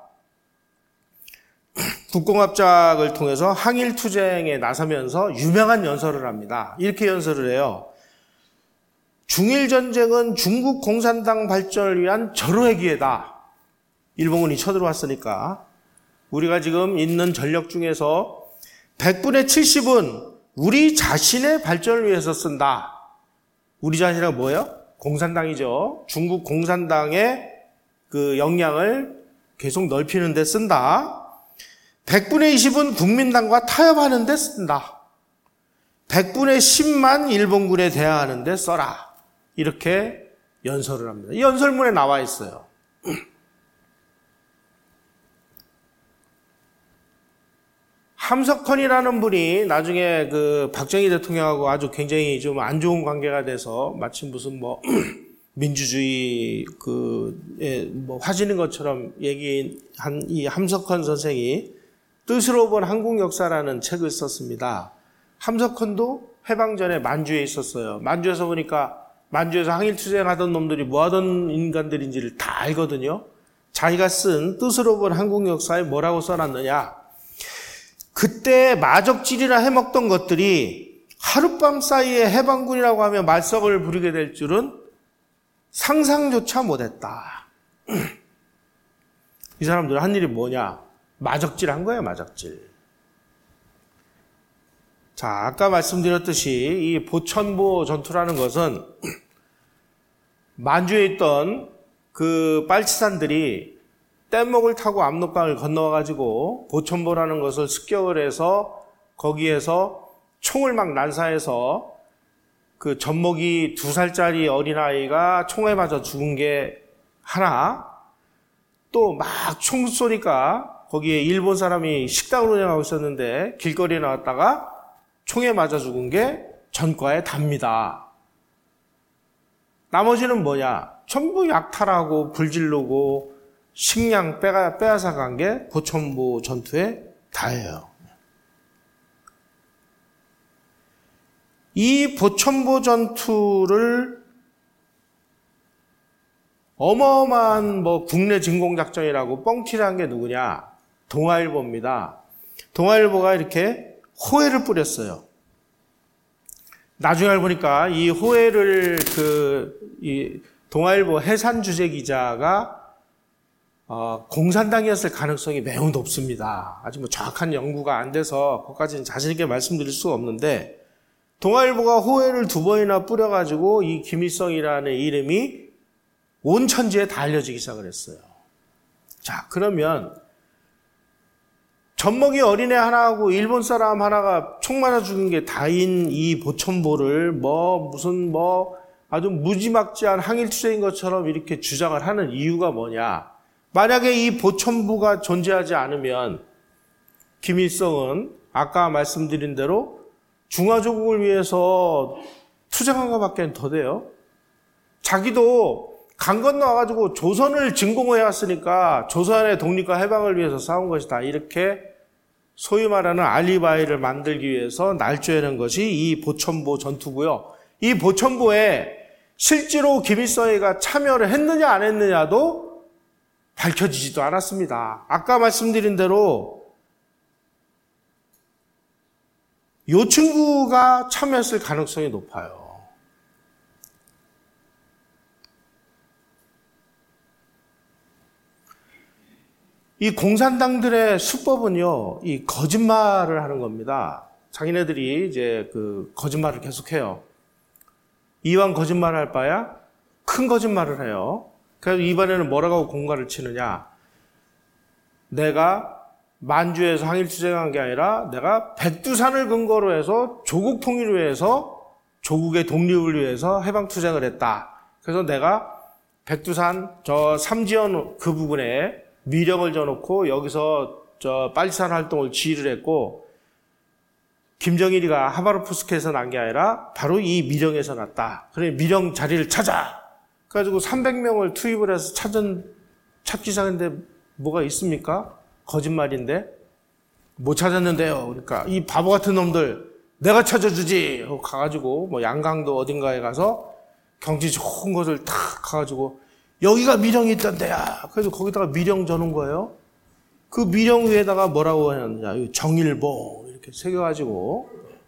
국공합작을 통해서 항일 투쟁에 나서면서 유명한 연설을 합니다. 이렇게 연설을 해요. 중일 전쟁은 중국 공산당 발전을 위한 절호의 기회다. 일본군이 쳐들어왔으니까 우리가 지금 있는 전력 중에서 백분의 칠십은 우리 자신의 발전을 위해서 쓴다. 우리 자신은 뭐예요? 공산당이죠. 중국 공산당의 그 역량을 계속 넓히는 데 쓴다. 백분의 이십은 국민당과 타협하는 데 쓴다. 백분의 십만 일본군에 대항하는 데 써라. 이렇게 연설을 합니다. 이 연설문에 나와 있어요. 함석헌이라는 분이 나중에 그 박정희 대통령하고 아주 굉장히 좀 안 좋은 관계가 돼서 마치 무슨 뭐 민주주의 그뭐 화지는 것처럼 얘기한 이 함석헌 선생이 뜻으로 본 한국 역사라는 책을 썼습니다. 함석헌도 해방 전에 만주에 있었어요. 만주에서 보니까 만주에서 항일 투쟁하던 놈들이 뭐 하던 인간들인지를 다 알거든요. 자기가 쓴 뜻으로 본 한국 역사에 뭐라고 써놨느냐. 그때 마적질이나 해먹던 것들이 하룻밤 사이에 해방군이라고 하며 말썽을 부리게 될 줄은 상상조차 못했다. 이 사람들은 한 일이 뭐냐? 마적질 한 거예요, 마적질. 자, 아까 말씀드렸듯이 이 보천보 전투라는 것은 만주에 있던 그 빨치산들이 뗏목을 타고 압록강을 건너와가지고 보천보라는 것을 습격을 해서 거기에서 총을 막 난사해서 그 젖먹이 두 살짜리 어린아이가 총에 맞아 죽은 게 하나, 또 막 총소리가 거기에 일본 사람이 식당을 운영하고 있었는데 길거리에 나왔다가 총에 맞아 죽은 게 전과에 답니다. 나머지는 뭐냐? 전부 약탈하고 불질르고 식량 빼가, 빼앗아 간 게 보천보 전투에 다예요. 이 보천보 전투를 어마어마한 뭐 국내 진공작전이라고 뻥튀를 한 게 누구냐? 동아일보입니다. 동아일보가 이렇게 호해를 뿌렸어요. 나중에 알고 보니까 이 호해를 그 이 동아일보 해산 주재 기자가 어, 공산당이었을 가능성이 매우 높습니다. 아직 뭐 정확한 연구가 안 돼서 그것까지는 자신 있게 말씀드릴 수가 없는데, 동아일보가 호해를 두 번이나 뿌려가지고 이 김일성이라는 이름이 온 천지에 다 알려지기 시작을 했어요. 자, 그러면 젖먹이 어린애 하나하고 일본 사람 하나가 총 맞아 죽은 게 다인 이 보천보를 뭐 무슨 뭐 아주 무지막지한 항일투쟁인 것처럼 이렇게 주장을 하는 이유가 뭐냐? 만약에 이 보천보가 존재하지 않으면 김일성은 아까 말씀드린 대로 중화조국을 위해서 투쟁한 것밖에 더 돼요. 자기도 강 건너와가지고 조선을 진공해왔으니까 조선의 독립과 해방을 위해서 싸운 것이다. 이렇게 소위 말하는 알리바이를 만들기 위해서 날조해낸 것이 이 보천보 전투고요. 이 보천보에 실제로 김일성이가 참여를 했느냐 안 했느냐도 밝혀지지도 않았습니다. 아까 말씀드린 대로 이 친구가 참여했을 가능성이 높아요. 이 공산당들의 수법은요, 이 거짓말을 하는 겁니다. 자기네들이 이제 그 거짓말을 계속해요. 이왕 거짓말을 할 바야 큰 거짓말을 해요. 그래서 이번에는 뭐라고 공갈을 치느냐? 내가 만주에서 항일투쟁한 게 아니라 내가 백두산을 근거로 해서 조국 통일을 위해서, 조국의 독립을 위해서 해방투쟁을 했다. 그래서 내가 백두산 저 삼지연 그 부분에 미령을 져놓고 여기서 저 빨치산 활동을 지휘를 했고, 김정일이가 하바롭스크에서 난 게 아니라 바로 이 미령에서 났다. 그래 미령 자리를 찾아. 그래가지고 삼백 명을 투입을 해서 찾은 찾기 시작했는데 뭐가 있습니까? 거짓말인데 못 찾았는데요. 그러니까 이 바보 같은 놈들 내가 찾아주지 하고 가가지고 뭐 양강도 어딘가에 가서 경치 좋은 곳을 탁 가가지고 여기가 미령이 있던 데야. 그래서 거기다가 미령 저는 거예요. 그 미령 위에다가 뭐라고 했느냐? 정일보 이렇게 새겨가지고.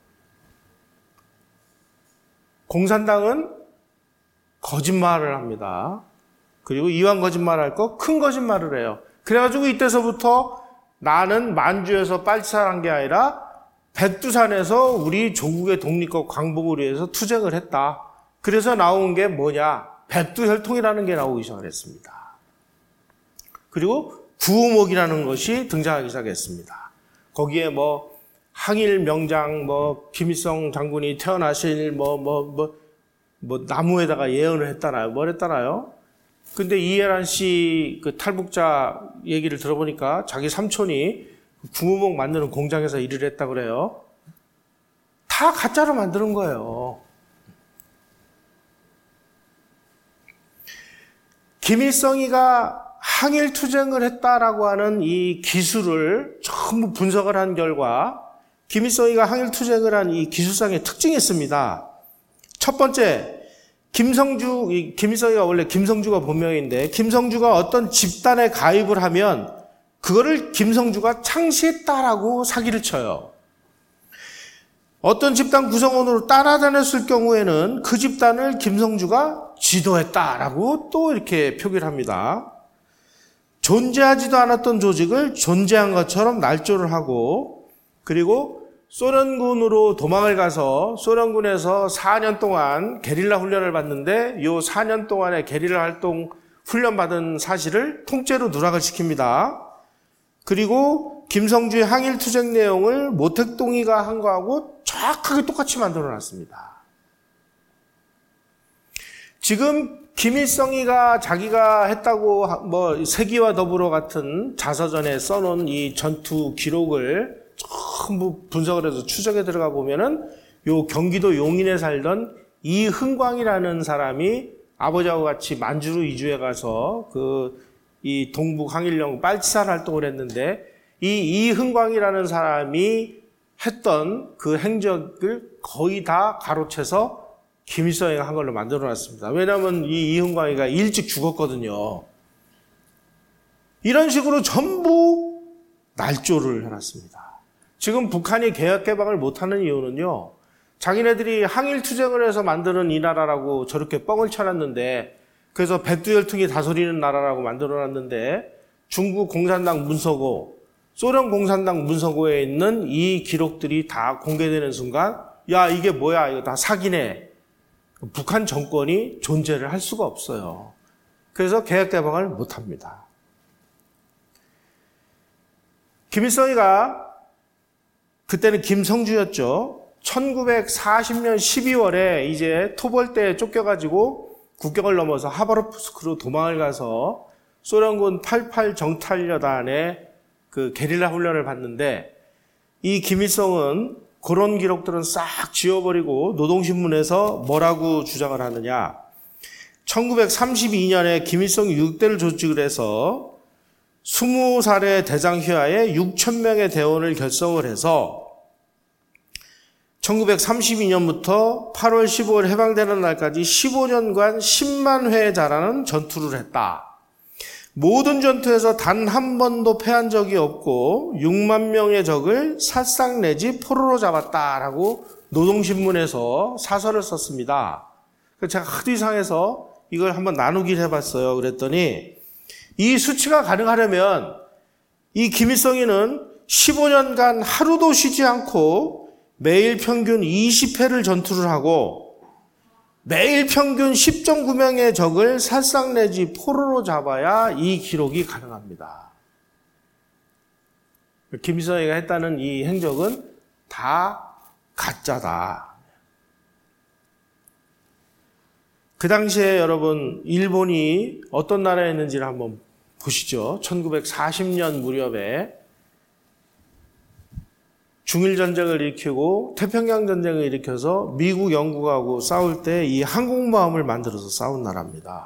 공산당은 거짓말을 합니다. 그리고 이왕 거짓말할 거 큰 거짓말을 해요. 그래가지고 이때서부터 나는 만주에서 빨치산한 게 아니라 백두산에서 우리 조국의 독립과 광복을 위해서 투쟁을 했다. 그래서 나온 게 뭐냐? 백두혈통이라는 게 나오기 시작했습니다. 그리고 구호목이라는 것이 등장하기 시작했습니다. 거기에 뭐 항일 명장, 뭐 김일성 장군이 태어나실 뭐 뭐 뭐 뭐 나무에다가 예언을 했다나요? 뭘 했다나요? 근데 이해란 씨 그 탈북자 얘기를 들어보니까 자기 삼촌이 구호목 만드는 공장에서 일을 했다 그래요. 다 가짜로 만드는 거예요. 김일성이가 항일투쟁을 했다라고 하는 이 기술을 전부 분석을 한 결과 김일성이가 항일투쟁을 한 이 기술상의 특징이 있습니다. 첫 번째, 김성주, 김일성이가 원래 김성주가 본명인데 김성주가 어떤 집단에 가입을 하면 그거를 김성주가 창시했다라고 사기를 쳐요. 어떤 집단 구성원으로 따라다녔을 경우에는 그 집단을 김성주가 지도했다라고 또 이렇게 표기를 합니다. 존재하지도 않았던 조직을 존재한 것처럼 날조를 하고, 그리고 소련군으로 도망을 가서 소련군에서 사 년 동안 게릴라 훈련을 받는데 이 사 년 동안의 게릴라 활동 훈련 받은 사실을 통째로 누락을 시킵니다. 그리고 김성주의 항일투쟁 내용을 모택동이가 한 거하고 정확하게 똑같이 만들어놨습니다. 지금 김일성이가 자기가 했다고 뭐 세기와 더불어 같은 자서전에 써놓은 이 전투 기록을 전부 분석을 해서 추적에 들어가 보면은 요 경기도 용인에 살던 이흥광이라는 사람이 아버지하고 같이 만주로 이주해 가서 그 이 동북 항일연구 빨치산 활동을 했는데 이 이흥광이라는 사람이 했던 그 행적을 거의 다 가로채서 김일성이가 한 걸로 만들어놨습니다. 왜냐하면 이 이훈광이가 일찍 죽었거든요. 이런 식으로 전부 날조를 해놨습니다. 지금 북한이 개혁개방을 못하는 이유는요, 자기네들이 항일투쟁을 해서 만드는 이 나라라고 저렇게 뻥을 쳐놨는데, 그래서 백두혈통이 다스리는 나라라고 만들어놨는데, 중국 공산당 문서고, 소련 공산당 문서고에 있는 이 기록들이 다 공개되는 순간, 야, 이게 뭐야, 이거 다 사기네. 북한 정권이 존재를 할 수가 없어요. 그래서 개혁개방을 못합니다. 김일성이가 그때는 김성주였죠. 천구백사십 년 십이월에 이제 토벌대에 쫓겨가지고 국경을 넘어서 하바롭스크로 도망을 가서 소련군 팔십팔 정탈여단의 그 게릴라 훈련을 받는데, 이 김일성은 그런 기록들은 싹 지워버리고 노동신문에서 뭐라고 주장을 하느냐. 천구백삼십이 년에 김일성이 육대를 조직을 해서 스무 살의 대장휘하에 육천 명의 대원을 결성을 해서 천구백삼십이 년부터 팔월 십오일 해방되는 날까지 십오 년간 십만 회에 달하는 전투를 했다. 모든 전투에서 단 한 번도 패한 적이 없고 육만 명의 적을 살상 내지 포로로 잡았다라고 노동신문에서 사설을 썼습니다. 제가 하도 이상해서 이걸 한번 나누기를 해봤어요. 그랬더니 이 수치가 가능하려면 이 김일성이는 십오 년간 하루도 쉬지 않고 매일 평균 이십 회를 전투를 하고 매일 평균 십 점 구 명의 적을 살상 내지 포로로 잡아야 이 기록이 가능합니다. 김일성이가 했다는 이 행적은 다 가짜다. 그 당시에 여러분, 일본이 어떤 나라였는지를 한번 보시죠. 천구백사십 년 무렵에 중일전쟁을 일으키고 태평양 전쟁을 일으켜서 미국, 영국하고 싸울 때 이 항공모함을 만들어서 싸운 나라입니다.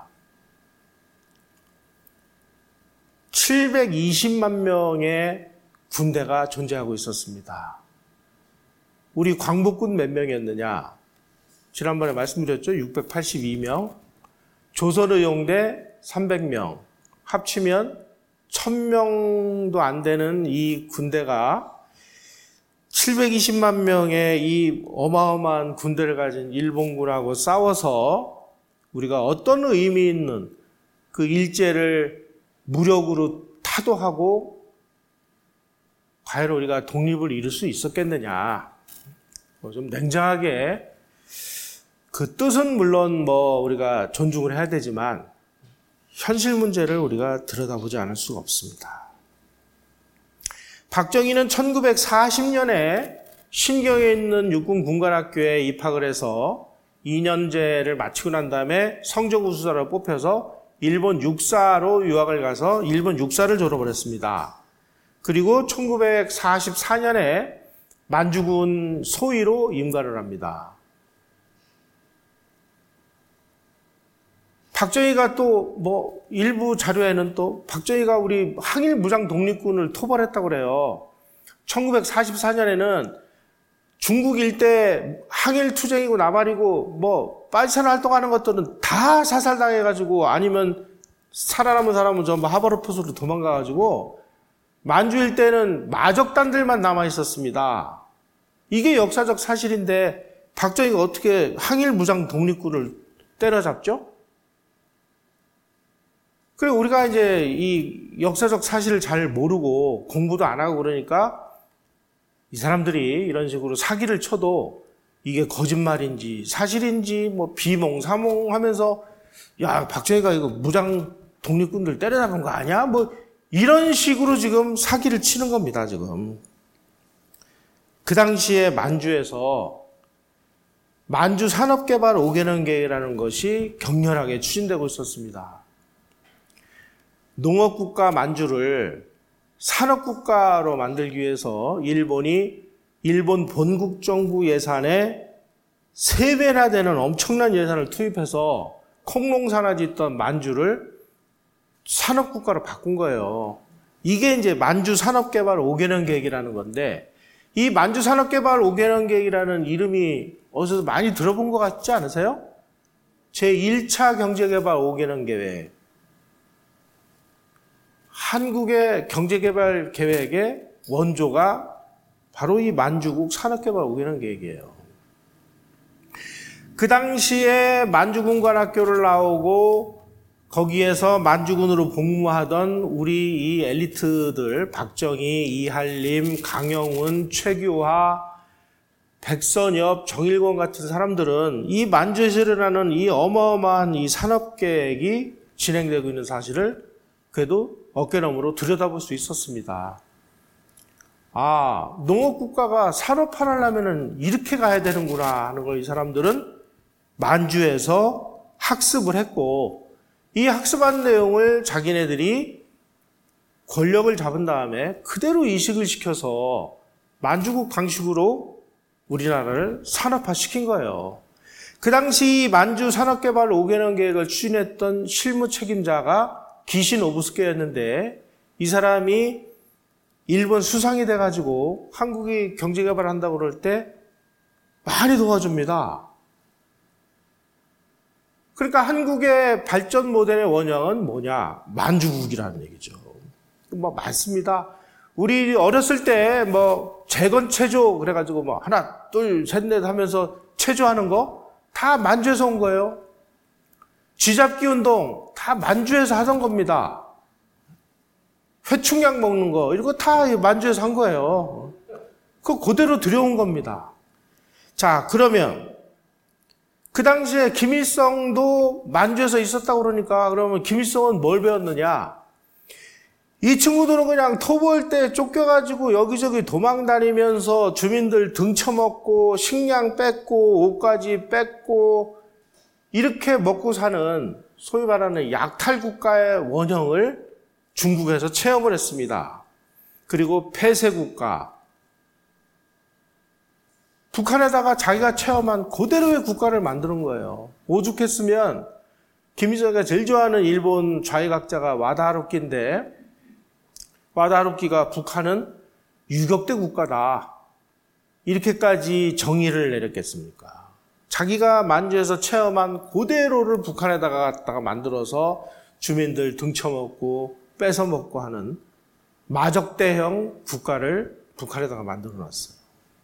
칠백이십만 명의 군대가 존재하고 있었습니다. 우리 광복군 몇 명이었느냐? 지난번에 말씀드렸죠. 육백팔십이 명. 조선의용대 삼백 명. 합치면 천 명도 안 되는 이 군대가 칠백이십만 명의 이 어마어마한 군대를 가진 일본군하고 싸워서 우리가 어떤 의미 있는 그 일제를 무력으로 타도하고 과연 우리가 독립을 이룰 수 있었겠느냐. 좀 냉정하게 그 뜻은 물론 뭐 우리가 존중을 해야 되지만 현실 문제를 우리가 들여다보지 않을 수가 없습니다. 박정희는 천구백사십 년에 신경에 있는 육군 군관학교에 입학을 해서 이 년제를 마치고 난 다음에 성적 우수자로 뽑혀서 일본 육사로 유학을 가서 일본 육사를 졸업을 했습니다. 그리고 천구백사십사 년에 만주군 소위로 임관을 합니다. 박정희가 또 뭐 일부 자료에는 또 박정희가 우리 항일 무장 독립군을 토벌했다고 그래요. 천구백사십사 년에는 중국 일대 항일 투쟁이고 나발이고 뭐 빨치산 활동하는 것들은 다 사살당해가지고 아니면 살아남은 사람은 전부 하바르포스로 도망가가지고 만주 일대는 마적단들만 남아 있었습니다. 이게 역사적 사실인데 박정희가 어떻게 항일 무장 독립군을 때려잡죠? 그래, 우리가 이제 이 역사적 사실을 잘 모르고 공부도 안 하고 그러니까 이 사람들이 이런 식으로 사기를 쳐도 이게 거짓말인지 사실인지 뭐 비몽사몽 하면서 야, 박정희가 이거 무장 독립군들 때려잡은 거 아니야? 뭐 이런 식으로 지금 사기를 치는 겁니다, 지금. 그 당시에 만주에서 만주 산업개발 오 개년 계획이라는 것이 격렬하게 추진되고 있었습니다. 농업국가 만주를 산업국가로 만들기 위해서 일본이 일본 본국정부 예산의 세 배나 되는 엄청난 예산을 투입해서 콩농사나 짓던 만주를 산업국가로 바꾼 거예요. 이게 이제 만주 산업개발 오 개년 계획이라는 건데 이 만주산업개발 오 개년 계획이라는 이름이 어디서 많이 들어본 것 같지 않으세요? 제일 차 경제개발 오 개년 계획. 한국의 경제개발 계획의 원조가 바로 이 만주국 산업개발 오 개년 계획이에요. 그 당시에 만주군관학교를 나오고 거기에서 만주군으로 복무하던 우리 이 엘리트들, 박정희, 이한림, 강영훈, 최규하, 백선엽, 정일권 같은 사람들은 이 만주에서 일어나는 이 어마어마한 이 산업계획이 진행되고 있는 사실을 그래도 어깨너머로 들여다볼 수 있었습니다. 아, 농업국가가 산업화하려면 이렇게 가야 되는구나 하는 걸 이 사람들은 만주에서 학습을 했고, 이 학습한 내용을 자기네들이 권력을 잡은 다음에 그대로 이식을 시켜서 만주국 방식으로 우리나라를 산업화시킨 거예요. 그 당시 만주 산업개발 오 개년 계획을 추진했던 실무 책임자가 기신 오부스케였는데, 이 사람이 일본 수상이 돼가지고 한국이 경제개발을 한다고 그럴 때 많이 도와줍니다. 그러니까 한국의 발전 모델의 원형은 뭐냐? 만주국이라는 얘기죠. 뭐 많습니다. 우리 어렸을 때 뭐 재건 체조 그래가지고 뭐 하나 둘 셋 넷 하면서 체조하는 거 다 만주에서 온 거예요. 쥐잡기 운동 다 만주에서 하던 겁니다. 회충약 먹는 거 이런 거 다 만주에서 한 거예요. 그거 그대로 들여온 겁니다. 자, 그러면 그 당시에 김일성도 만주에서 있었다고 그러니까 그러면 김일성은 뭘 배웠느냐? 이 친구들은 그냥 토벌 때 쫓겨가지고 여기저기 도망 다니면서 주민들 등쳐먹고 식량 뺏고 옷까지 뺏고 이렇게 먹고 사는 소위 말하는 약탈국가의 원형을 중국에서 체험을 했습니다. 그리고 폐쇄국가. 북한에다가 자기가 체험한 그대로의 국가를 만드는 거예요. 오죽했으면 김일성이가 제일 좋아하는 일본 좌익학자가 와다 하루키인데, 와다 하루키가 북한은 유격대 국가다 이렇게까지 정의를 내렸겠습니까? 자기가 만주에서 체험한 그대로를 북한에다가 갖다가 만들어서 주민들 등쳐먹고 뺏어먹고 하는 마적대형 국가를 북한에다가 만들어 놨어요.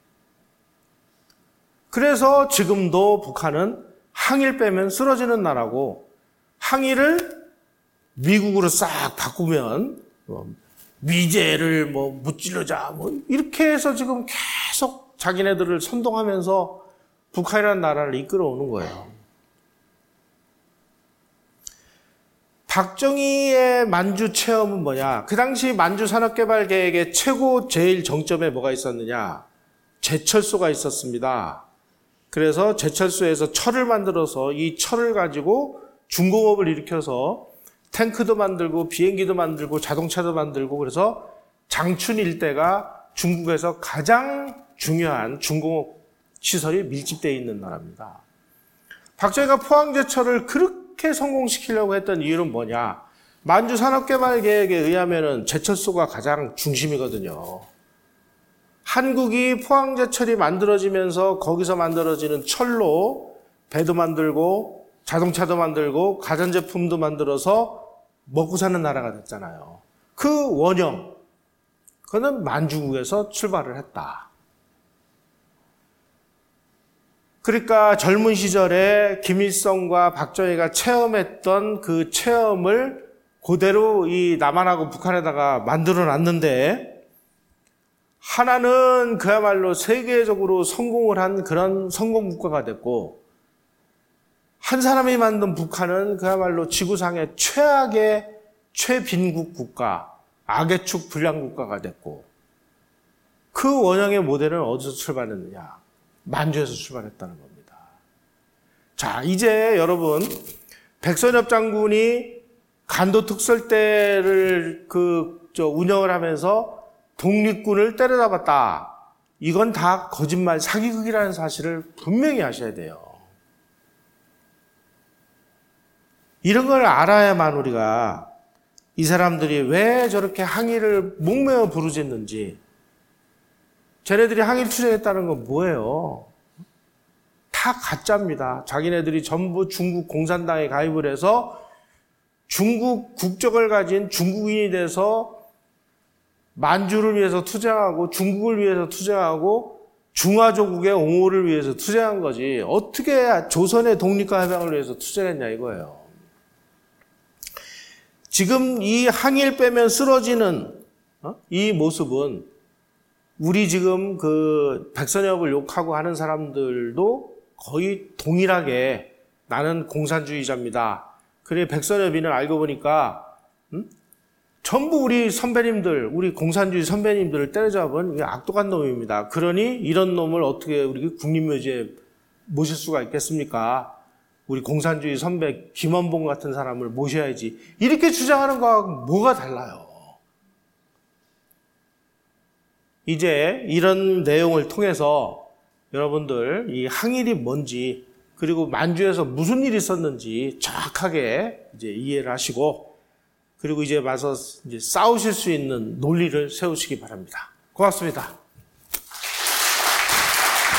그래서 지금도 북한은 항일 빼면 쓰러지는 나라고, 항일을 미국으로 싹 바꾸면 뭐 미제를 뭐 무찌르자 뭐 이렇게 해서 지금 계속 자기네들을 선동하면서 북한이라는 나라를 이끌어오는 거예요. 박정희의 만주 체험은 뭐냐? 그 당시 만주 산업개발 계획의 최고 제일 정점에 뭐가 있었느냐? 제철소가 있었습니다. 그래서 제철소에서 철을 만들어서 이 철을 가지고 중공업을 일으켜서 탱크도 만들고 비행기도 만들고 자동차도 만들고, 그래서 장춘 일대가 중국에서 가장 중요한 중공업 시설이 밀집되어 있는 나라입니다. 박정희가 포항제철을 그렇게 성공시키려고 했던 이유는 뭐냐? 만주 산업개발 계획에 의하면은 제철소가 가장 중심이거든요. 한국이 포항제철이 만들어지면서 거기서 만들어지는 철로 배도 만들고 자동차도 만들고 가전제품도 만들어서 먹고 사는 나라가 됐잖아요. 그 원형, 그거는 만주국에서 출발을 했다. 그러니까 젊은 시절에 김일성과 박정희가 체험했던 그 체험을 그대로 이 남한하고 북한에다가 만들어 놨는데, 하나는 그야말로 세계적으로 성공을 한 그런 성공 국가가 됐고, 한 사람이 만든 북한은 그야말로 지구상의 최악의 최빈국 국가, 악의 축 불량 국가가 됐고, 그 원형의 모델은 어디서 출발했느냐? 만주에서 출발했다는 겁니다. 자, 이제 여러분, 백선엽 장군이 간도 특설대를 그, 저, 운영을 하면서 독립군을 때려잡았다. 이건 다 거짓말, 사기극이라는 사실을 분명히 아셔야 돼요. 이런 걸 알아야만 우리가 이 사람들이 왜 저렇게 항의를 목매어 부르짖는지, 쟤네들이 항일 투쟁했다는 건 뭐예요? 다 가짜입니다. 자기네들이 전부 중국 공산당에 가입을 해서 중국 국적을 가진 중국인이 돼서 만주를 위해서 투쟁하고 중국을 위해서 투쟁하고 중화조국의 옹호를 위해서 투쟁한 거지. 어떻게 조선의 독립과 해방을 위해서 투쟁했냐 이거예요. 지금 이 항일 빼면 쓰러지는 이 모습은 우리 지금 그 백선엽을 욕하고 하는 사람들도 거의 동일하게 나는 공산주의자입니다. 그래 백선엽이는 알고 보니까 음? 전부 우리 선배님들, 우리 공산주의 선배님들을 때려잡은 악독한 놈입니다. 그러니 이런 놈을 어떻게 우리 국립묘지에 모실 수가 있겠습니까? 우리 공산주의 선배 김원봉 같은 사람을 모셔야지. 이렇게 주장하는 거하고 뭐가 달라요? 이제 이런 내용을 통해서 여러분들 이 항일이 뭔지 그리고 만주에서 무슨 일이 있었는지 정확하게 이제 이해를 하시고 그리고 이제 와서 이제 싸우실 수 있는 논리를 세우시기 바랍니다. 고맙습니다.